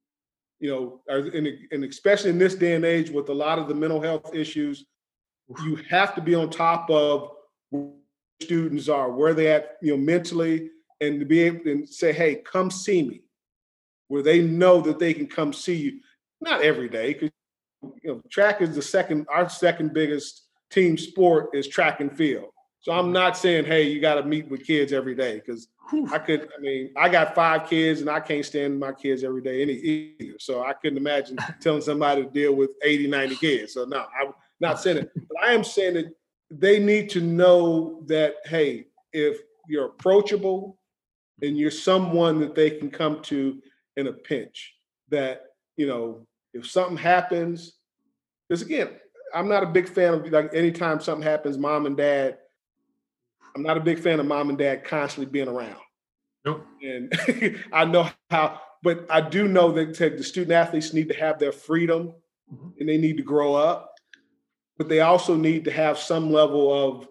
And especially in this day and age with a lot of the mental health issues, you have to be on top of where students are, where they at, mentally, and to be able to say, hey, come see me, where they know that they can come see you. Not every day, because track is our second biggest team sport is track and field. So I'm not saying, hey, you got to meet with kids every day, because I got 5 kids and I can't stand my kids every day either. So I couldn't imagine telling somebody to deal with 80, 90 kids. So no, I'm not saying it. But I am saying that they need to know that, hey, if you're approachable and you're someone that they can come to in a pinch, that, if something happens, because again, I'm not a big fan of, like, anytime something happens, I'm not a big fan of mom and dad constantly being around. Nope. And I know but I do know that the student athletes need to have their freedom, and they need to grow up, but they also need to have some level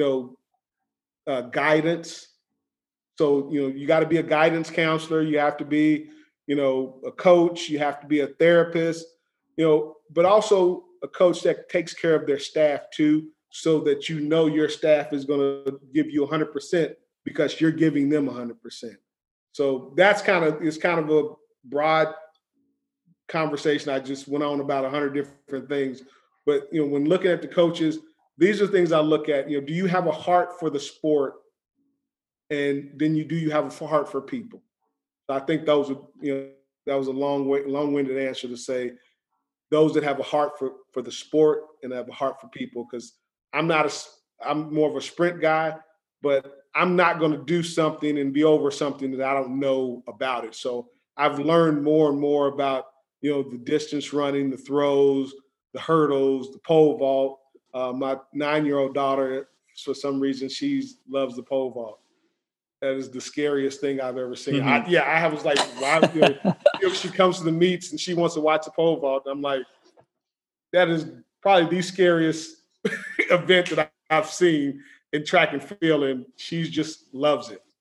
of guidance. So, you got to be a guidance counselor. You have to be, a coach. You have to be a therapist, but also a coach that takes care of their staff too, so that your staff is going to give you 100% because you're giving them 100%. So it's kind of a broad conversation. I just went on about 100 different things, but when looking at the coaches, these are things I look at. Do you have a heart for the sport, and then do you have a heart for people? So I think that was a long-winded answer to say, those that have a heart for the sport and have a heart for people. Because I'm more of a sprint guy, but I'm not going to do something and be over something that I don't know about it. So I've learned more and more about, the distance running, the throws, the hurdles, the pole vault. My 9-year-old daughter, for some reason, she loves the pole vault. That is the scariest thing I've ever seen. Mm-hmm. I was like, wow, she comes to the meets and she wants to watch the pole vault. I'm like, that is probably the scariest event that I've seen in track and field, and she just loves it.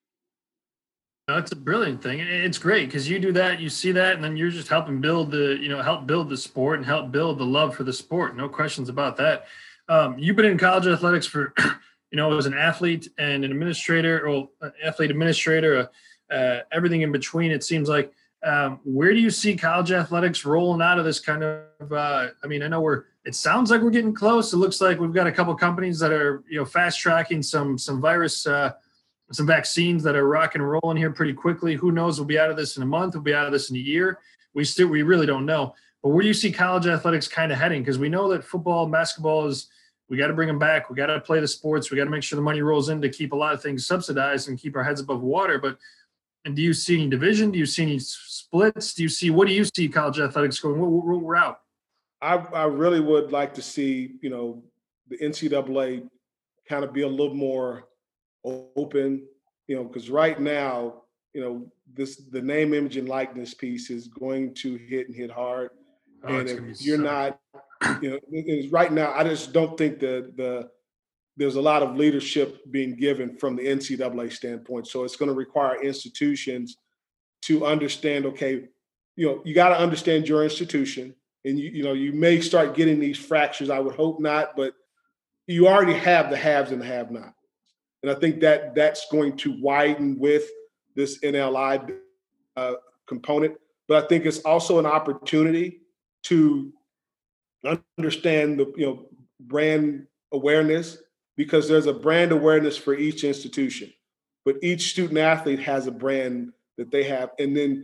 No, it's a brilliant thing. It's great because you do that, you see that, and then you're just helping build help build the sport and help build the love for the sport. No questions about that. You've been in college athletics for, as an athlete and an administrator, or an athlete administrator, everything in between. It seems like. Where do you see college athletics rolling out of this kind of? I know it sounds like we're getting close. It looks like we've got a couple of companies that are, fast tracking some virus. Some vaccines that are rock and rolling here pretty quickly. Who knows? We'll be out of this in a month. We'll be out of this in a year. We really don't know. But where do you see college athletics kind of heading? Because we know that football and basketball we got to bring them back. We got to play the sports. We got to make sure the money rolls in to keep a lot of things subsidized and keep our heads above water. And do you see any division? Do you see any splits? What do you see college athletics going? We're out. I really would like to see, the NCAA kind of be a little more open, because right now, the name, image, and likeness piece is going to hit hard. And if you're not, right now, I just don't think there's a lot of leadership being given from the NCAA standpoint. So it's going to require institutions to understand, okay, you got to understand your institution, and you may start getting these fractures. I would hope not, but you already have the haves and the have-nots. And I think that's going to widen with this NLI component. But I think it's also an opportunity to understand the brand awareness, because there's a brand awareness for each institution, but each student athlete has a brand that they have. And then,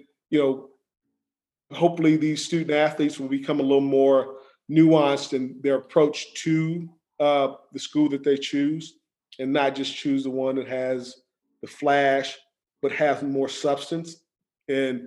hopefully these student athletes will become a little more nuanced in their approach to the school that they choose, and not just choose the one that has the flash, but has more substance. And,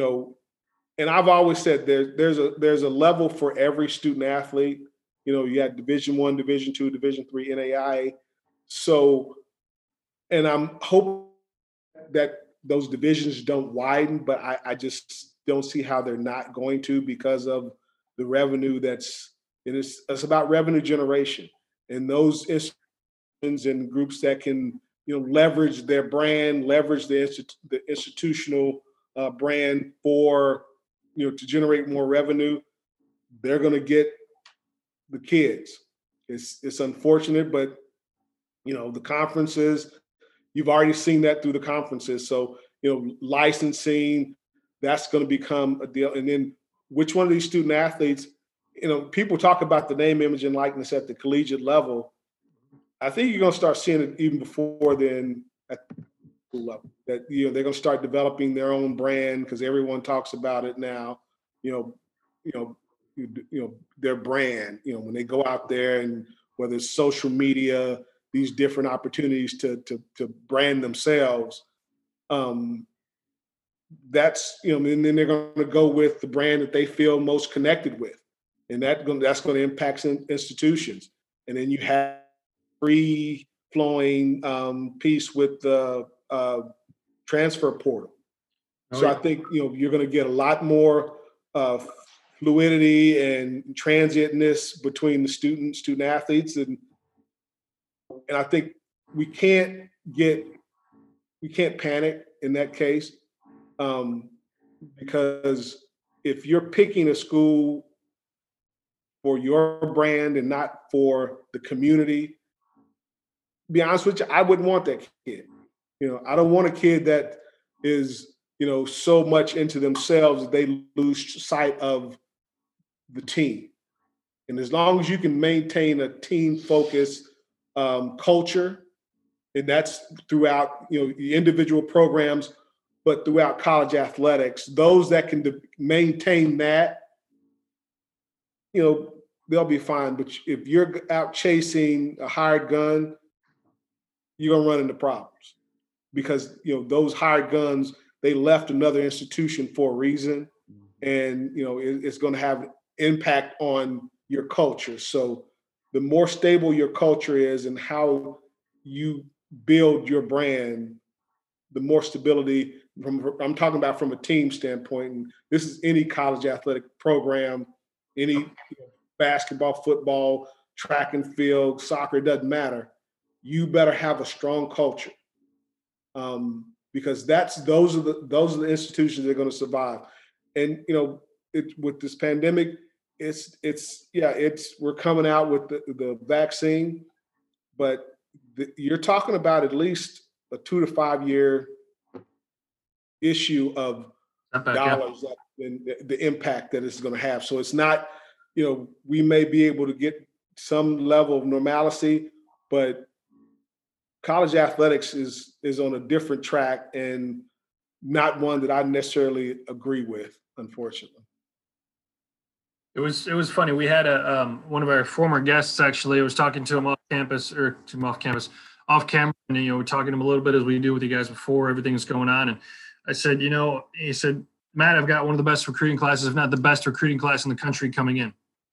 and I've always said there's a level for every student athlete. You have Division I, Division II, Division III, NAIA. So, and I'm hoping that those divisions don't widen, but I just don't see how they're not going to, because of the revenue it's about revenue generation. And those and groups that can, leverage their brand, leverage the institutional brand for, to generate more revenue, they're going to get the kids. It's unfortunate, but the conferences, you've already seen that through the conferences. So, licensing, that's going to become a deal. And then which one of these student athletes, people talk about the name, image, and likeness at the collegiate level. I think you're going to start seeing it even before then at the school level, that, they're going to start developing their own brand, because everyone talks about it now, their brand, when they go out there, and whether it's social media, these different opportunities to brand themselves. That's, and then they're going to go with the brand that they feel most connected with. And that's going to impact institutions. And then you have free flowing piece with the transfer portal. So I think, you're going to get a lot more fluidity and transientness between the student athletes. And I think we can't panic in that case, because if you're picking a school for your brand and not for the community, be honest with you, I wouldn't want that kid. I don't want a kid that is, so much into themselves that they lose sight of the team. And as long as you can maintain a team-focused culture, and that's throughout, the individual programs, but throughout college athletics, those that can maintain that they'll be fine. But if you're out chasing a hired gun, you're going to run into problems because, those hired guns, they left another institution for a reason. And, it's going to have impact on your culture. So the more stable your culture is and how you build your brand, the more stability I'm talking about from a team standpoint. And this is any college athletic program, any basketball, football, track and field, soccer, it doesn't matter. You better have a strong culture. Because those are the institutions that are going to survive. And with this pandemic, we're coming out with the vaccine, but you're talking about at least a 2 to 5 year issue of dollars and the impact that it's going to have. So it's not, we may be able to get some level of normalcy, but college athletics is on a different track and not one that I necessarily agree with, unfortunately. It was funny. We had one of our former guests actually. I was talking to him off camera, and we're talking to him a little bit as we do with you guys before everything was going on. And I said, he said, Matt, I've got one of the best recruiting classes, if not the best recruiting class in the country coming in.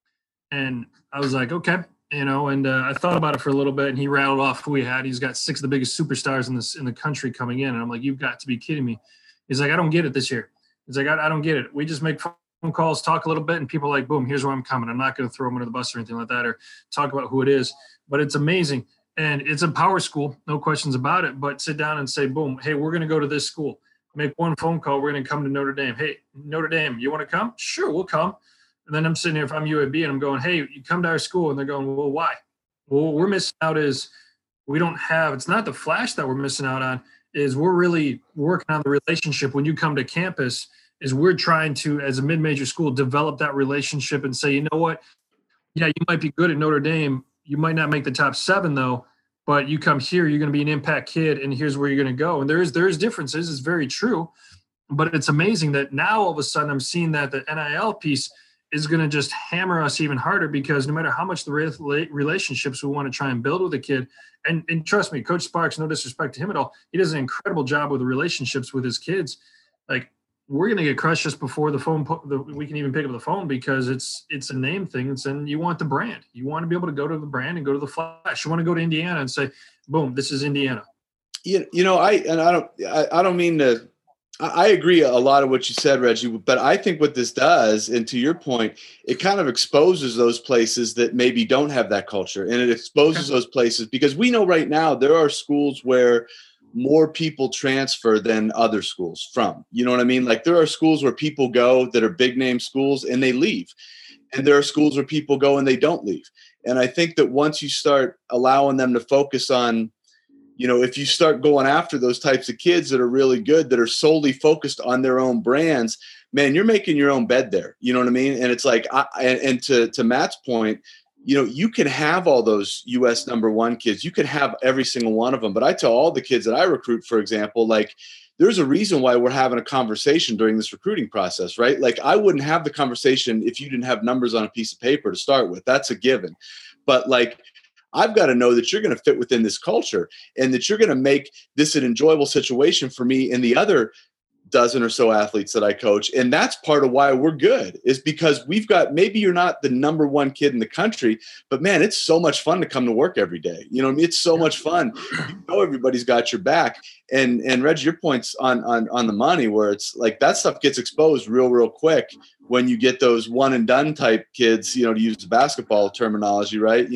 And I was like, okay. And I thought about it for a little bit, and he rattled off who he had. He's got 6 of the biggest superstars in the country coming in. And I'm like, you've got to be kidding me. He's like, I don't get it this year. He's like, I don't get it. We just make phone calls, talk a little bit, and people are like, boom, here's where I'm coming. I'm not going to throw them under the bus or anything like that or talk about who it is. But it's amazing. And it's a power school, no questions about it. But sit down and say, boom, hey, we're going to go to this school. Make one phone call. We're going to come to Notre Dame. Hey, Notre Dame, you want to come? Sure, we'll come. And then I'm sitting here, if I'm UAB, and I'm going, hey, you come to our school. And they're going, well, why? Well, what we're missing out is we don't have – it's not the flash that we're missing out on, is we're really working on the relationship when you come to campus, is we're trying to, as a mid-major school, develop that relationship and say, you know what, yeah, you might be good at Notre Dame. You might not make the top 7, though, but you come here, you're going to be an impact kid, and here's where you're going to go. And there is differences. It's very true. But it's amazing that now all of a sudden I'm seeing that the NIL piece is going to just hammer us even harder, because no matter how much the relationships we want to try and build with a kid, and trust me, Coach Sparks, no disrespect to him at all, he does an incredible job with the relationships with his kids. Like, we're going to get crushed just before we can even pick up the phone, because it's a name thing. And you want the brand. You want to be able to go to the brand and go to the flash. You want to go to Indiana and say, boom, this is Indiana. I don't mean to. I agree a lot of what you said, Reggie, but I think what this does, and to your point, it kind of exposes those places that maybe don't have that culture, and it exposes those places, because we know right now there are schools where more people transfer than other schools from. You know what I mean? Like, there are schools where people go that are big name schools and they leave. And there are schools where people go and they don't leave. And I think that once you start allowing them to focus on, if you start going after those types of kids that are really good, that are solely focused on their own brands, man, you're making your own bed there. You know what I mean? And it's like, and to Matt's point, you can have all those US #1 kids. You can have every single one of them. But I tell all the kids that I recruit, for example, like, there's a reason why we're having a conversation during this recruiting process, right? Like, I wouldn't have the conversation if you didn't have numbers on a piece of paper to start with. That's a given. But like, I've got to know that you're going to fit within this culture, and that you're going to make this an enjoyable situation for me and the other dozen or so athletes that I coach. And that's part of why we're good, is because we've got, maybe you're not the #1 kid in the country, but man, it's so much fun to come to work every day. You know what I mean? It's so much fun. Everybody's got your back. And Reggie, your point's on the money, where it's like that stuff gets exposed real quick when you get those one and done type kids, to use the basketball terminology, right?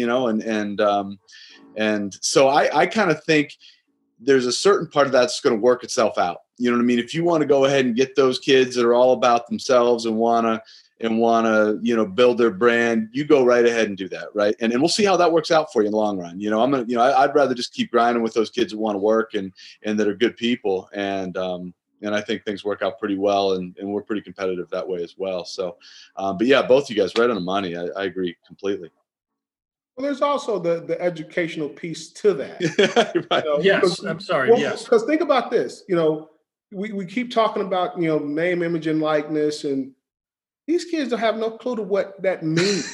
And so I kind of think there's a certain part of that's going to work itself out. You know what I mean? If you want to go ahead and get those kids that are all about themselves and want to, build their brand, you go right ahead and do that. Right. And we'll see how that works out for you in the long run. I'd rather just keep grinding with those kids that want to work and that are good people. And I think things work out pretty well, and we're pretty competitive that way as well. So, but yeah, both you guys right on the money. I agree completely. Well, there's also the educational piece to that. Right. Yes. I'm sorry. Yes. Because think about this, we keep talking about, name, image, and likeness. And, These kids don't have no clue to what that means.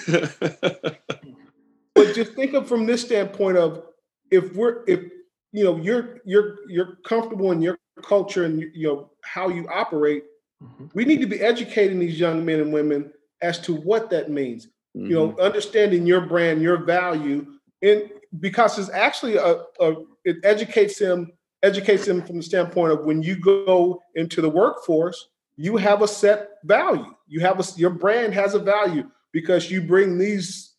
But just think of from this standpoint of if you're comfortable in your culture and how you operate, we need to be educating these young men and women as to what that means. Understanding your brand, your value, and because it's actually it educates them from the standpoint of when you go into the workforce, you have a set value. Your brand has a value because you bring these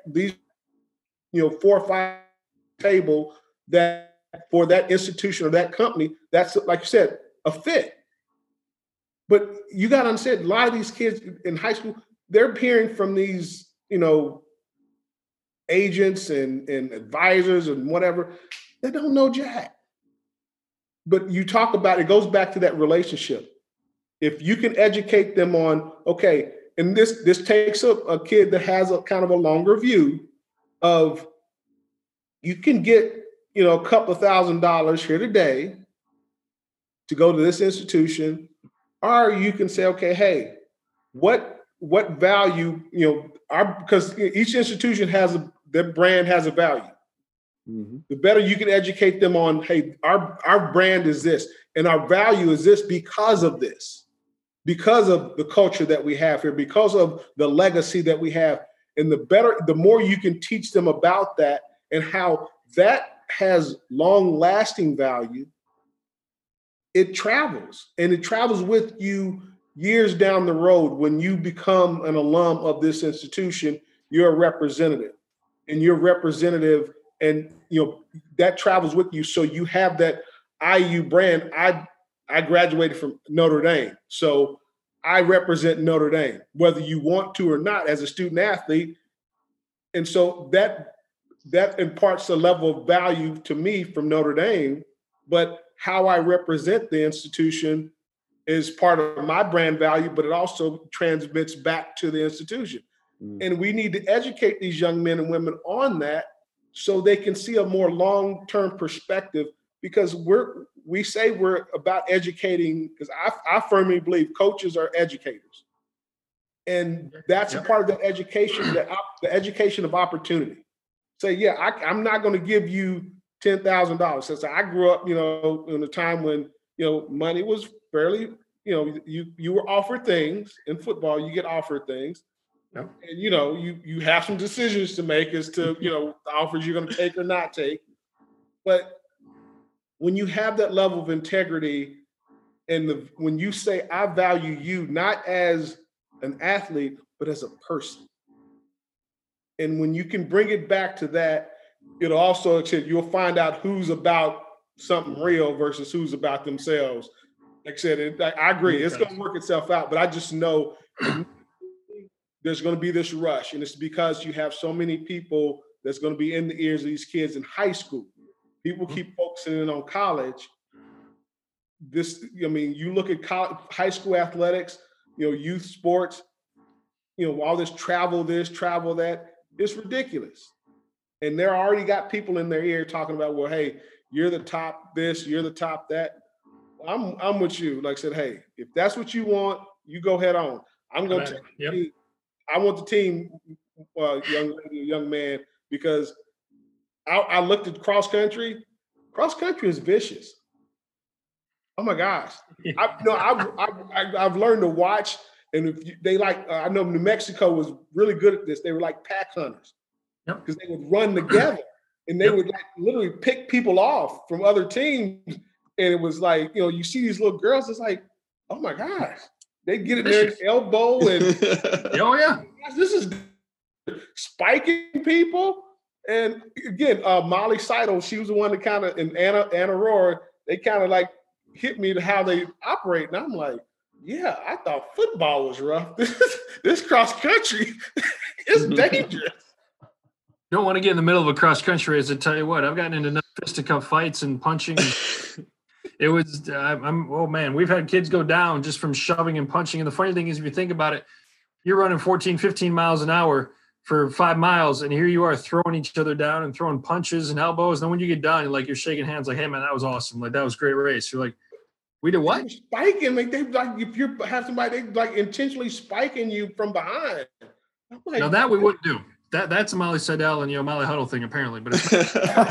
4 or 5 table that for that institution or that company, that's, like you said, a fit. But you got to understand, a lot of these kids in high school, they're hearing from these, agents and advisors and whatever, they don't know jack. But you talk about, it goes back to that relationship. If you can educate them on, okay, and this takes a kid that has a kind of a longer view of, you can get, a couple of $1,000s here today to go to this institution, or you can say, okay, hey, what value, because each institution their brand has a value. The better you can educate them on, hey, our brand is this, and our value is this because of this, because of the culture that we have here, because of the legacy that we have. And the more you can teach them about that and how that has long-lasting value, it travels. And it travels with you years down the road. When you become an alum of this institution, you're a representative. And you're representative, and that travels with you. So you have that IU brand. I graduated from Notre Dame. So I represent Notre Dame, whether you want to or not, as a student athlete. And so that imparts a level of value to me from Notre Dame, but how I represent the institution is part of my brand value, but it also transmits back to the institution. And we need to educate these young men and women on that so they can see a more long-term perspective, because we say we're about educating, because I firmly believe coaches are educators. And that's a part of that education, the education of opportunity. Say, yeah, I'm not going to give you $10,000. Since I grew up, in a time when, money was fairly, you were offered things. In football, you get offered things. Yep. And, you have some decisions to make as to, the offers you're going to take or not take. But when you have that level of integrity, and when you say, I value you, not as an athlete, but as a person. And when you can bring it back to that, it'll also, you'll find out who's about something real versus who's about themselves. Like I said, I agree. It's going to work itself out, but I just know there's going to be this rush. And it's because you have so many people that's going to be in the ears of these kids in high school. People keep focusing in on college. You look at high school athletics, youth sports, all this, travel that, it's ridiculous. And they're already got people in their ear talking about, well, hey, you're the top this, you're the top that. I'm with you. Like I said, hey, if that's what you want, you go head on. I'm going to I want the team, young lady, young man, because I looked at cross country. Cross country is vicious. Oh my gosh! I've learned to watch, and I know New Mexico was really good at this. They were like pack hunters, because they would run together, and they would literally pick people off from other teams. And it was like, you see these little girls. It's like, oh my gosh, they get in their elbow and this is spiking people. And again, Molly Seidel, she was the one that kind of, and Anna Rohr, they kind of like hit me to how they operate. And I'm like, yeah, I thought football was rough. This cross country is dangerous. You don't want to get in the middle of a cross country race. I tell you what, I've gotten into enough fisticuff fights and punching. It was, oh man, we've had kids go down just from shoving and punching. And the funny thing is, if you think about it, you're running 14, 15 miles an hour for 5 miles, and here you are throwing each other down and throwing punches and elbows. And then when you get done, you're shaking hands like, hey man, that was awesome. Like, that was a great race. You're like, We did They what? were spiking, like they like if you have somebody they like intentionally spiking you from behind. I'm like, Now that we wouldn't do. That's a Molly Seidel and Molly Huddle thing apparently, but it's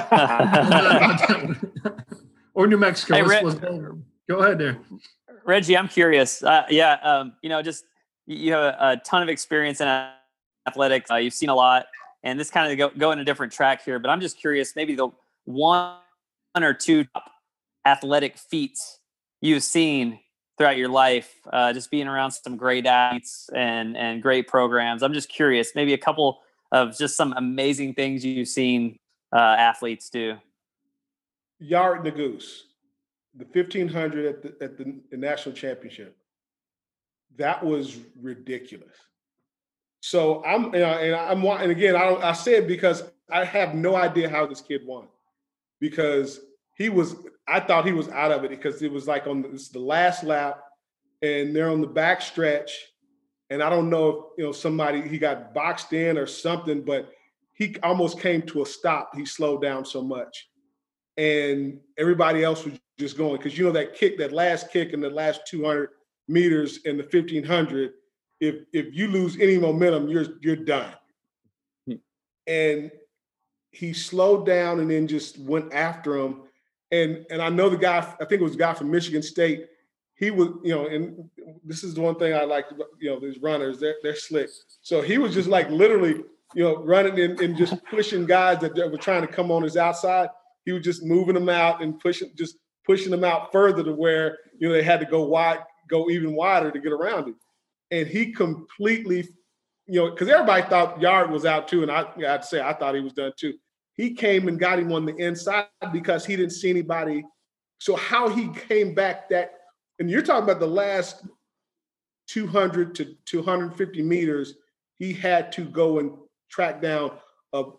or New Mexico. Hey, Let's go ahead there. Reggie, I'm curious. Just you have a ton of experience in athletics. You've seen a lot, and this kind of go in a different track here. But I'm just curious, maybe the one or two top athletic feats you've seen throughout your life, just being around some great athletes and great programs. I'm just curious, maybe a couple of just some amazing things you've seen athletes do. Yared Nuguse, the 1500 at the national championship. That was ridiculous. So and again, I say it because I have no idea how this kid won, because I thought he was out of it because it was like it's the last lap and they're on the back stretch. And I don't know if he got boxed in or something, but he almost came to a stop. He slowed down so much. And everybody else was just going, because that last kick in the last 200 meters in the 1500, if you lose any momentum, you're done. And he slowed down and then just went after him. And I know the guy, I think it was a guy from Michigan State. He was, and this is the one thing I like, these runners, they're slick. So he was just like literally, running and just pushing guys that were trying to come on his outside. He was just moving them out and pushing them out further to where, they had to go even wider to get around it. And he completely, because everybody thought Yared was out too. And I have to say, I thought he was done too. He came and got him on the inside because he didn't see anybody. So how he came back and you're talking about the last 200 to 250 meters, he had to go and track down an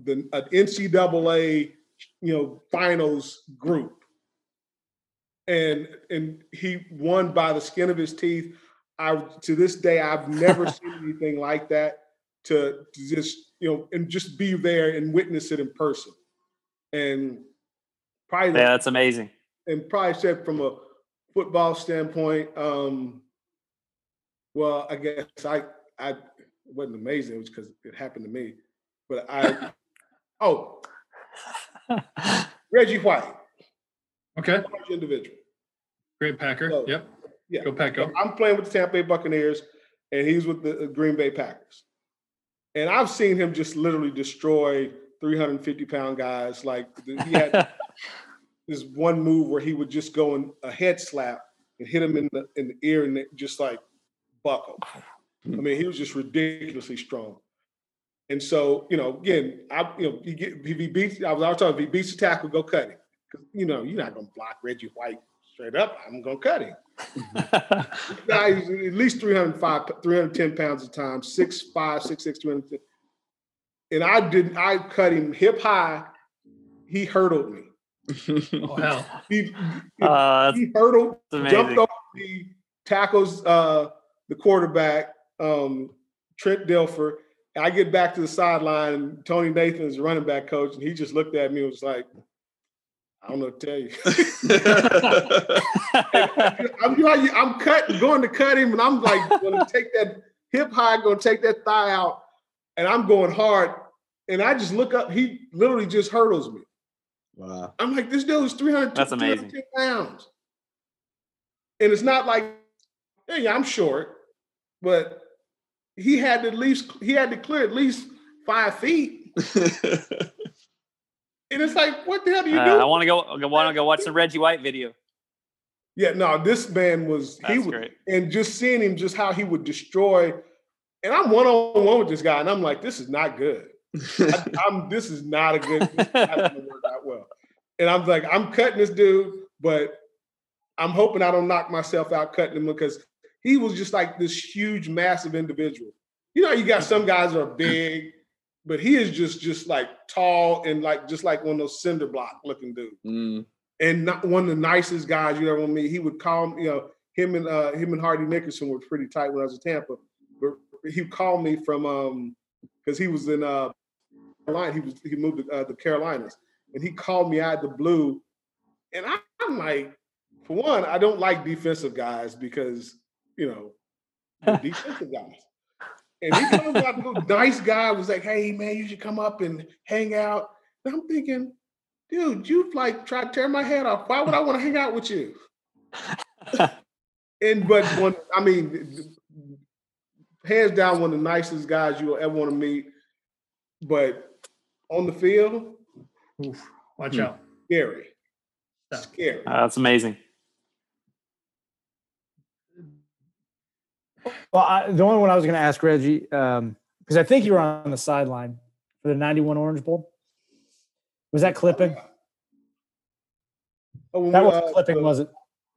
NCAA, finals group. And he won by the skin of his teeth. To this day, I've never seen anything like that, to just, and just be there and witness it in person. And probably that's amazing. And probably said from a football standpoint, well, I guess I it wasn't amazing. It was because it happened to me. But Reggie White. Okay. Large individual. Great Packer. So, yep. Yeah. Go Pack, go. I'm playing with the Tampa Bay Buccaneers, and he's with the Green Bay Packers. And I've seen him just literally destroy 350-pound guys. Like he had this one move where he would just go in a head slap and hit him in the ear and just like buckle. I mean, he was just ridiculously strong. And so, again, if he beats the tackle, go cut him. Because, you're not going to block Reggie White straight up. I'm going to cut him. This guy is at least 310 pounds a time, 6'5", 6'6", 210. And I cut him hip high. He hurdled me. Oh, hell. He hurdled, jumped over the tackles, the quarterback, Trent Dilfer. I get back to the sideline, and Tony Nathan is the running back coach, and he just looked at me and was like, I don't know what to tell you. I'm going to cut him, and I'm like going to take that hip high, going to take that thigh out, and I'm going hard. And I just look up, he literally just hurdles me. Wow. I'm like, this dude is 310 pounds. And it's not like, hey, I'm short, but he had to clear at least 5 feet. And it's like, what the hell do you do? I want to go watch the Reggie White video. Yeah, no, this man was great. And just seeing him, just how he would destroy. And I'm one-on-one with this guy, and I'm like, this is not good. This is not going to work out well. And I'm like, I'm cutting this dude, but I'm hoping I don't knock myself out cutting him, because he was just like this huge, massive individual. You got some guys that are big, but he is just like tall and like just like one of those cinder block looking dudes. Mm. And not one of the nicest guys you ever meet. He would call him and Hardy Nickerson were pretty tight when I was in Tampa. But he called me from because he was in Carolina. He moved to the Carolinas, and he called me out of the blue, and I'm like, for one, I don't like defensive guys because, they're defensive guys. And he comes out, the nice guy was like, hey, man, you should come up and hang out. And I'm thinking, dude, you've like tried to tear my head off. Why would I want to hang out with you? Hands down, one of the nicest guys you will ever want to meet. But on the field, watch out. Scary. Scary. That's amazing. Well, the only one I was going to ask Reggie, because I think you were on the sideline for the 91 Orange Bowl. Was that clipping? That wasn't clipping, was it?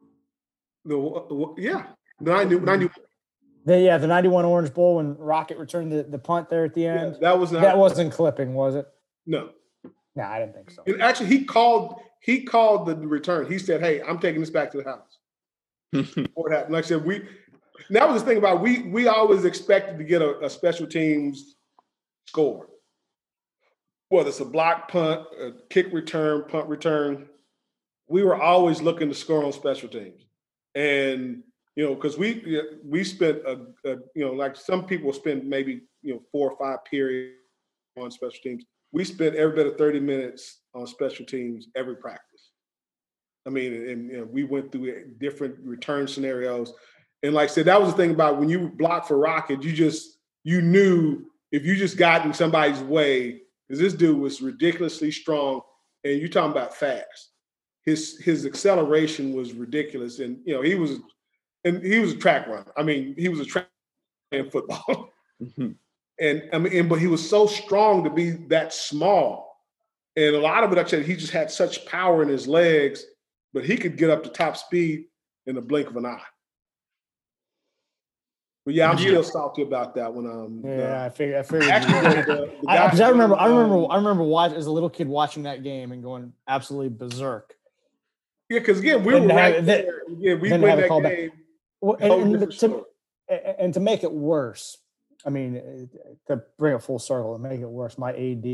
Yeah. The 91. The 91 Orange Bowl when Rocket returned the punt there at the end. Yeah, that wasn't clipping, was it? No. No, I didn't think so. And actually, he called the return. He said, hey, I'm taking this back to the house. Before it happened. Like I said, that was the thing about we always expected to get a special teams score. Whether it's a block punt, a kick return, punt return, we were always looking to score on special teams. And, because we spent, like some people spend maybe, 4 or 5 periods on special teams. We spent every bit of 30 minutes on special teams every practice. I mean, and we went through different return scenarios. And like I said, that was the thing about when you block for Rocket, you knew if you just got in somebody's way, because this dude was ridiculously strong, and you're talking about fast. His acceleration was ridiculous, and he was a track runner. I mean, he was a track in football, but he was so strong to be that small, and a lot of it actually he just had such power in his legs, but he could get up to top speed in the blink of an eye. But yeah, I'm still salty about that one. I figured. Actually, because I remember watching as a little kid watching that game and going absolutely berserk. Yeah, because again, we were right there. Yeah, we win that game. Well, and to make it worse, I mean, to bring it full circle and make it worse, my AD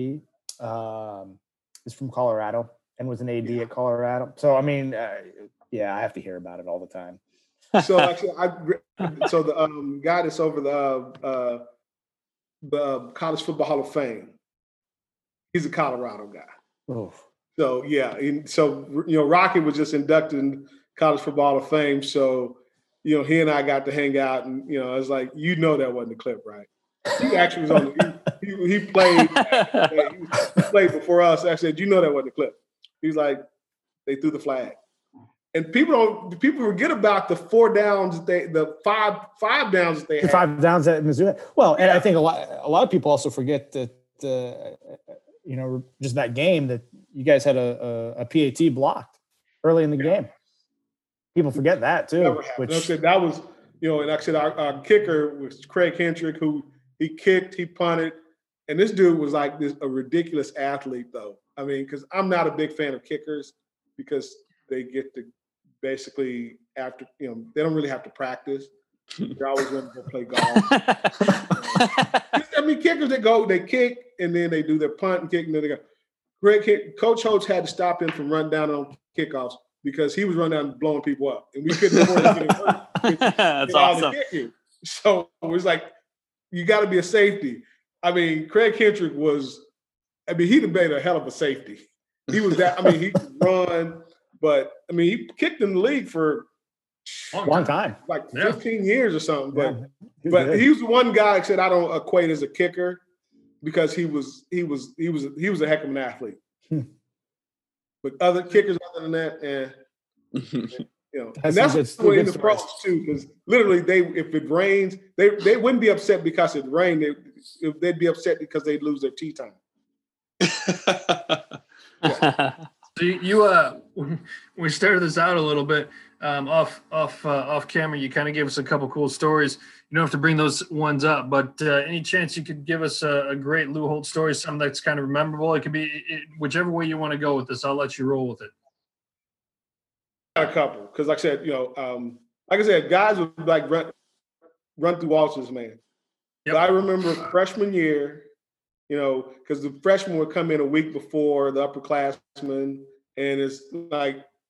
is from Colorado and was an AD at Colorado. So I mean, I have to hear about it all the time. So actually, the guy that's over the College Football Hall of Fame, he's a Colorado guy. Oof. So yeah, Rocky was just inducted in College Football Hall of Fame. So he and I got to hang out, and I was like, that wasn't the clip, right? He actually was on. He played. He played before us. I said, that wasn't the clip. He's like, they threw the flag. And people forget about the 4 downs the five downs that they had. 5 downs at Missouri. Well, and I think a lot of people also forget that just that game that you guys had a PAT blocked early in the game. People forget that too. Which I said that was and like I said our kicker was Craig Hentrick, who he kicked, he punted, and this dude was like a ridiculous athlete though. I mean, because I'm not a big fan of kickers because they get to basically after they don't really have to practice. They're always going to go play golf. I mean, kickers they kick and then they do their punt and kick and then they go. Coach Holtz had to stop him from running down on kickoffs because he was running down and blowing people up, and we couldn't afford to get him hurt. That's awesome. So it was like you got to be a safety. I mean, Craig Hentrick he'd have made a hell of a safety. He was that. I mean, he could run. But, I mean, he kicked in the league for one time, like 15 years or something. But he was the one guy that said I don't equate as a kicker because he was a heck of an athlete. But other kickers other than that, and that's what in the pros too, because literally if it rains, they wouldn't be upset because it rained. They'd be upset because they'd lose their tee time. So we started this out a little bit off camera. You kind of gave us a couple cool stories. You don't have to bring those ones up, but any chance you could give us a great Lou Holtz story, something that's kind of memorable? It could be whichever way you want to go with this. I'll let you roll with it. A couple, because like I said, guys would like run through waltzes, man. Yep. I remember freshman year. Because the freshmen would come in a week before the upperclassmen, and it's like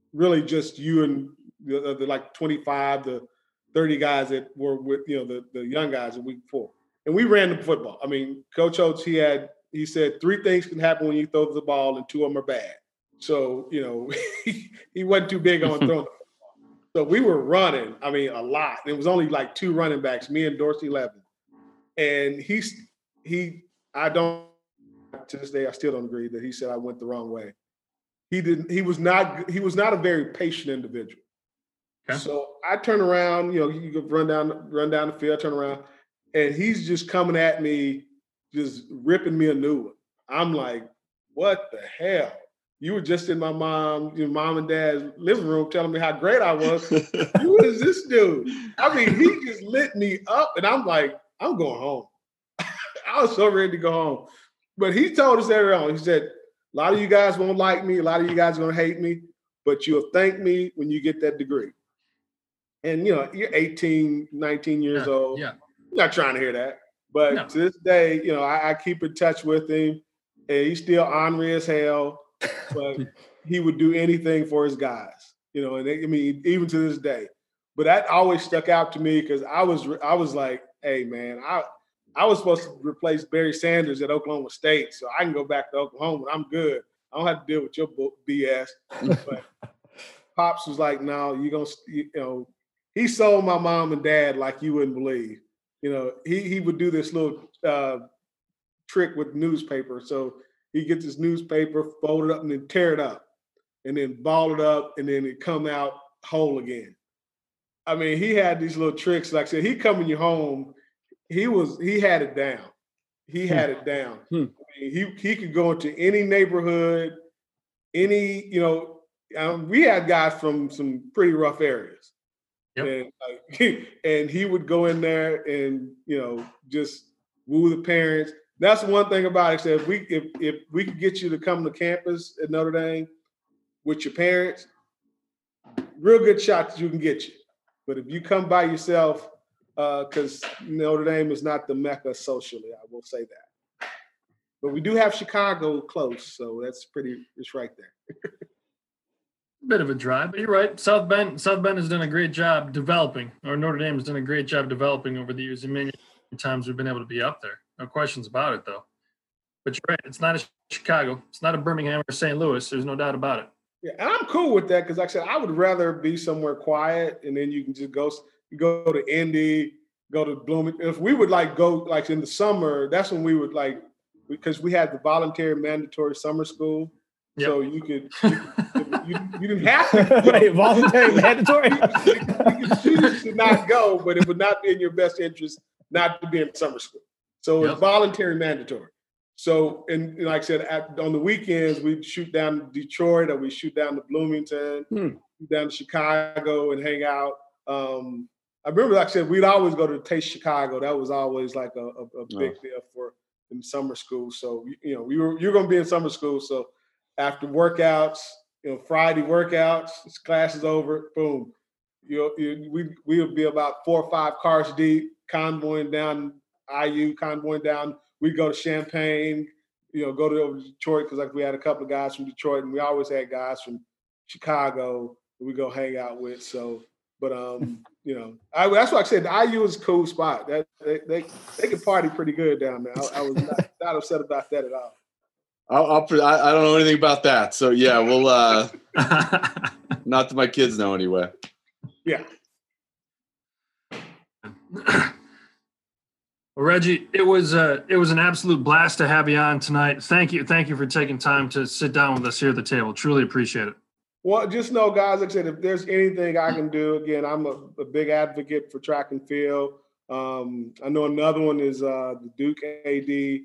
really just you and the like 25 to 30 guys that were with, the young guys in week 4. And we ran the football. I mean, Coach Oates, he said 3 things can happen when you throw the ball and 2 of them are bad. So, he wasn't too big on throwing the football. So we were running, I mean, a lot. It was only like 2 running backs, me and Dorsey Levin. And I don't, to this day, I still don't agree that he said I went the wrong way. He was not a very patient individual. Okay. So I turn around, you could run down the field, turn around, and he's just coming at me, just ripping me a new one. I'm like, what the hell? You were just in my mom and dad's living room telling me how great I was. Who is this dude? I mean, he just lit me up, and I'm like, I'm going home. I was so ready to go home. But he told us earlier on, he said, a lot of you guys won't like me. A lot of you guys are going to hate me, but you'll thank me when you get that degree. And, you're 18, 19 years old. Yeah. I'm not trying to hear that. But to this day, I keep in touch with him, and he's still ornery as hell. But he would do anything for his guys, and even to this day. But that always stuck out to me because I was like, hey, man, I was supposed to replace Barry Sanders at Oklahoma State, so I can go back to Oklahoma. I'm good. I don't have to deal with your BS. But Pops was like, no, you're going to, he sold my mom and dad like you wouldn't believe. He would do this little trick with newspaper. So he gets his newspaper, fold it up, and then tear it up, and then ball it up, and then it come out whole again. I mean, he had these little tricks. Like I said, he coming you home. He had it down. He had it down. I mean, he could go into any neighborhood, we had guys from some pretty rough areas. Yep. And he would go in there and, just woo the parents. That's one thing about it. So if we could get you to come to campus at Notre Dame with your parents, real good shot that you can get you. But if you come by yourself, because Notre Dame is not the Mecca socially, I will say that. But we do have Chicago close, so it's right there. Bit of a drive, but you're right. South Bend has done a great job developing, or Notre Dame has done a great job developing over the years. And many times we've been able to be up there. No questions about it, though. But you're right. It's not a Chicago. It's not a Birmingham or St. Louis. There's no doubt about it. Yeah, and I'm cool with that because, like I said, I would rather be somewhere quiet, and then you can just go to Indy, go to Bloomington. If we would go in the summer, that's when we would because we had the voluntary mandatory summer school. Yep. So you didn't have to go. Wait, voluntary mandatory? You could choose to not go, but it would not be in your best interest not to be in summer school. So it's voluntary mandatory. So, and like I said, on the weekends, we'd shoot down to Detroit, or we shoot down to Bloomington, down to Chicago and hang out. I remember, like I said, we'd always go to Taste Chicago. That was always like a big deal in summer school. So, you're going to be in summer school. So after workouts, Friday workouts, class is over, boom. We would be about 4 or 5 cars deep, convoying down IU, convoying down. We'd go to Champaign, go to Detroit because we had a couple of guys from Detroit, and we always had guys from Chicago that we go hang out with. So, but that's why I said the IU is a cool spot. That they can party pretty good down there. I was not upset about that at all. I don't know anything about that. So yeah, we'll not that my kids know anyway. Yeah. Well, Reggie, it was an absolute blast to have you on tonight. Thank you for taking time to sit down with us here at the table. Truly appreciate it. Well, just know, guys, like I said, if there's anything I can do, again, I'm a big advocate for track and field. I know another one is the Duke AD.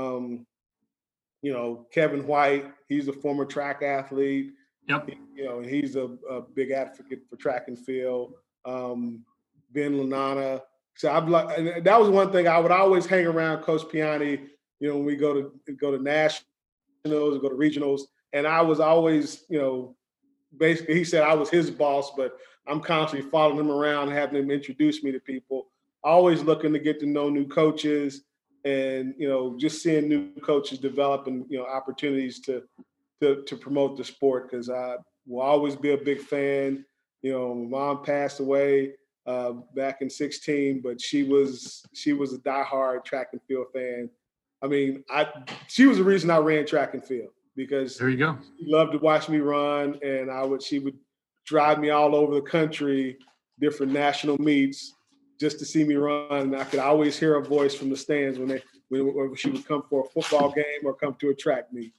Kevin White, he's a former track athlete. Yep. And he's a big advocate for track and field. Ben Lanana. So that was one thing I would always hang around Coach Piani. When we go to nationals, or go to regionals, and I was always, basically he said I was his boss, but I'm constantly following him around, having him introduce me to people. Always looking to get to know new coaches, and just seeing new coaches develop and opportunities to promote the sport, because will always be a big fan. You know, my mom passed away back in 2016, but she was a diehard track and field fan. I mean, she was the reason I ran track and field, because there you go. She loved to watch me run, and she would drive me all over the country, different national meets, just to see me run. And I could always hear her voice from the stands when she would come for a football game or come to a track meet.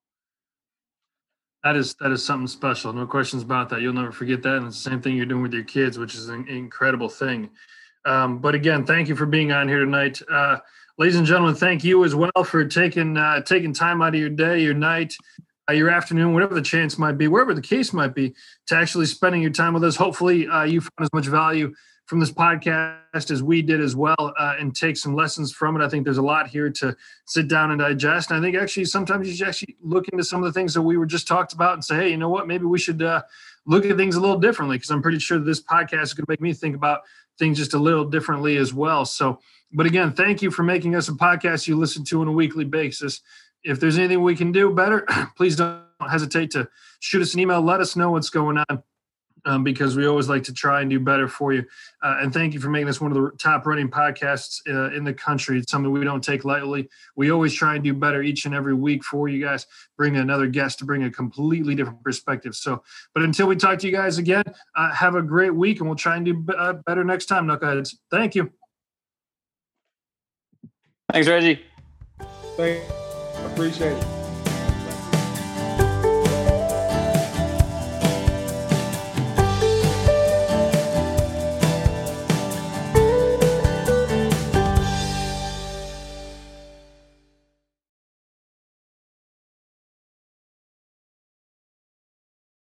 That is something special. No questions about that. You'll never forget that. And it's the same thing you're doing with your kids, which is an incredible thing. But again, thank you for being on here tonight. Ladies and gentlemen, thank you as well for taking time out of your day, your night, your afternoon, whatever the chance might be, wherever the case might be, to actually spending your time with us. Hopefully you found as much value from this podcast as we did as well, and take some lessons from it. I think there's a lot here to sit down and digest. And I think actually sometimes you should actually look into some of the things that we were just talked about and say, hey, you know what, maybe we should look at things a little differently, because I'm pretty sure this podcast is going to make me think about things just a little differently as well. So, but again, thank you for making us a podcast you listen to on a weekly basis. If there's anything we can do better, please don't hesitate to shoot us an email. Let us know what's going on. Because we always like to try and do better for you. And thank you for making this one of the top running podcasts in the country. It's something we don't take lightly. We always try and do better each and every week for you guys, bring another guest to bring a completely different perspective. So, but until we talk to you guys again, have a great week, and we'll try and do better next time, Knuckleheads. Thank you. Thanks, Reggie. Thanks. Appreciate it.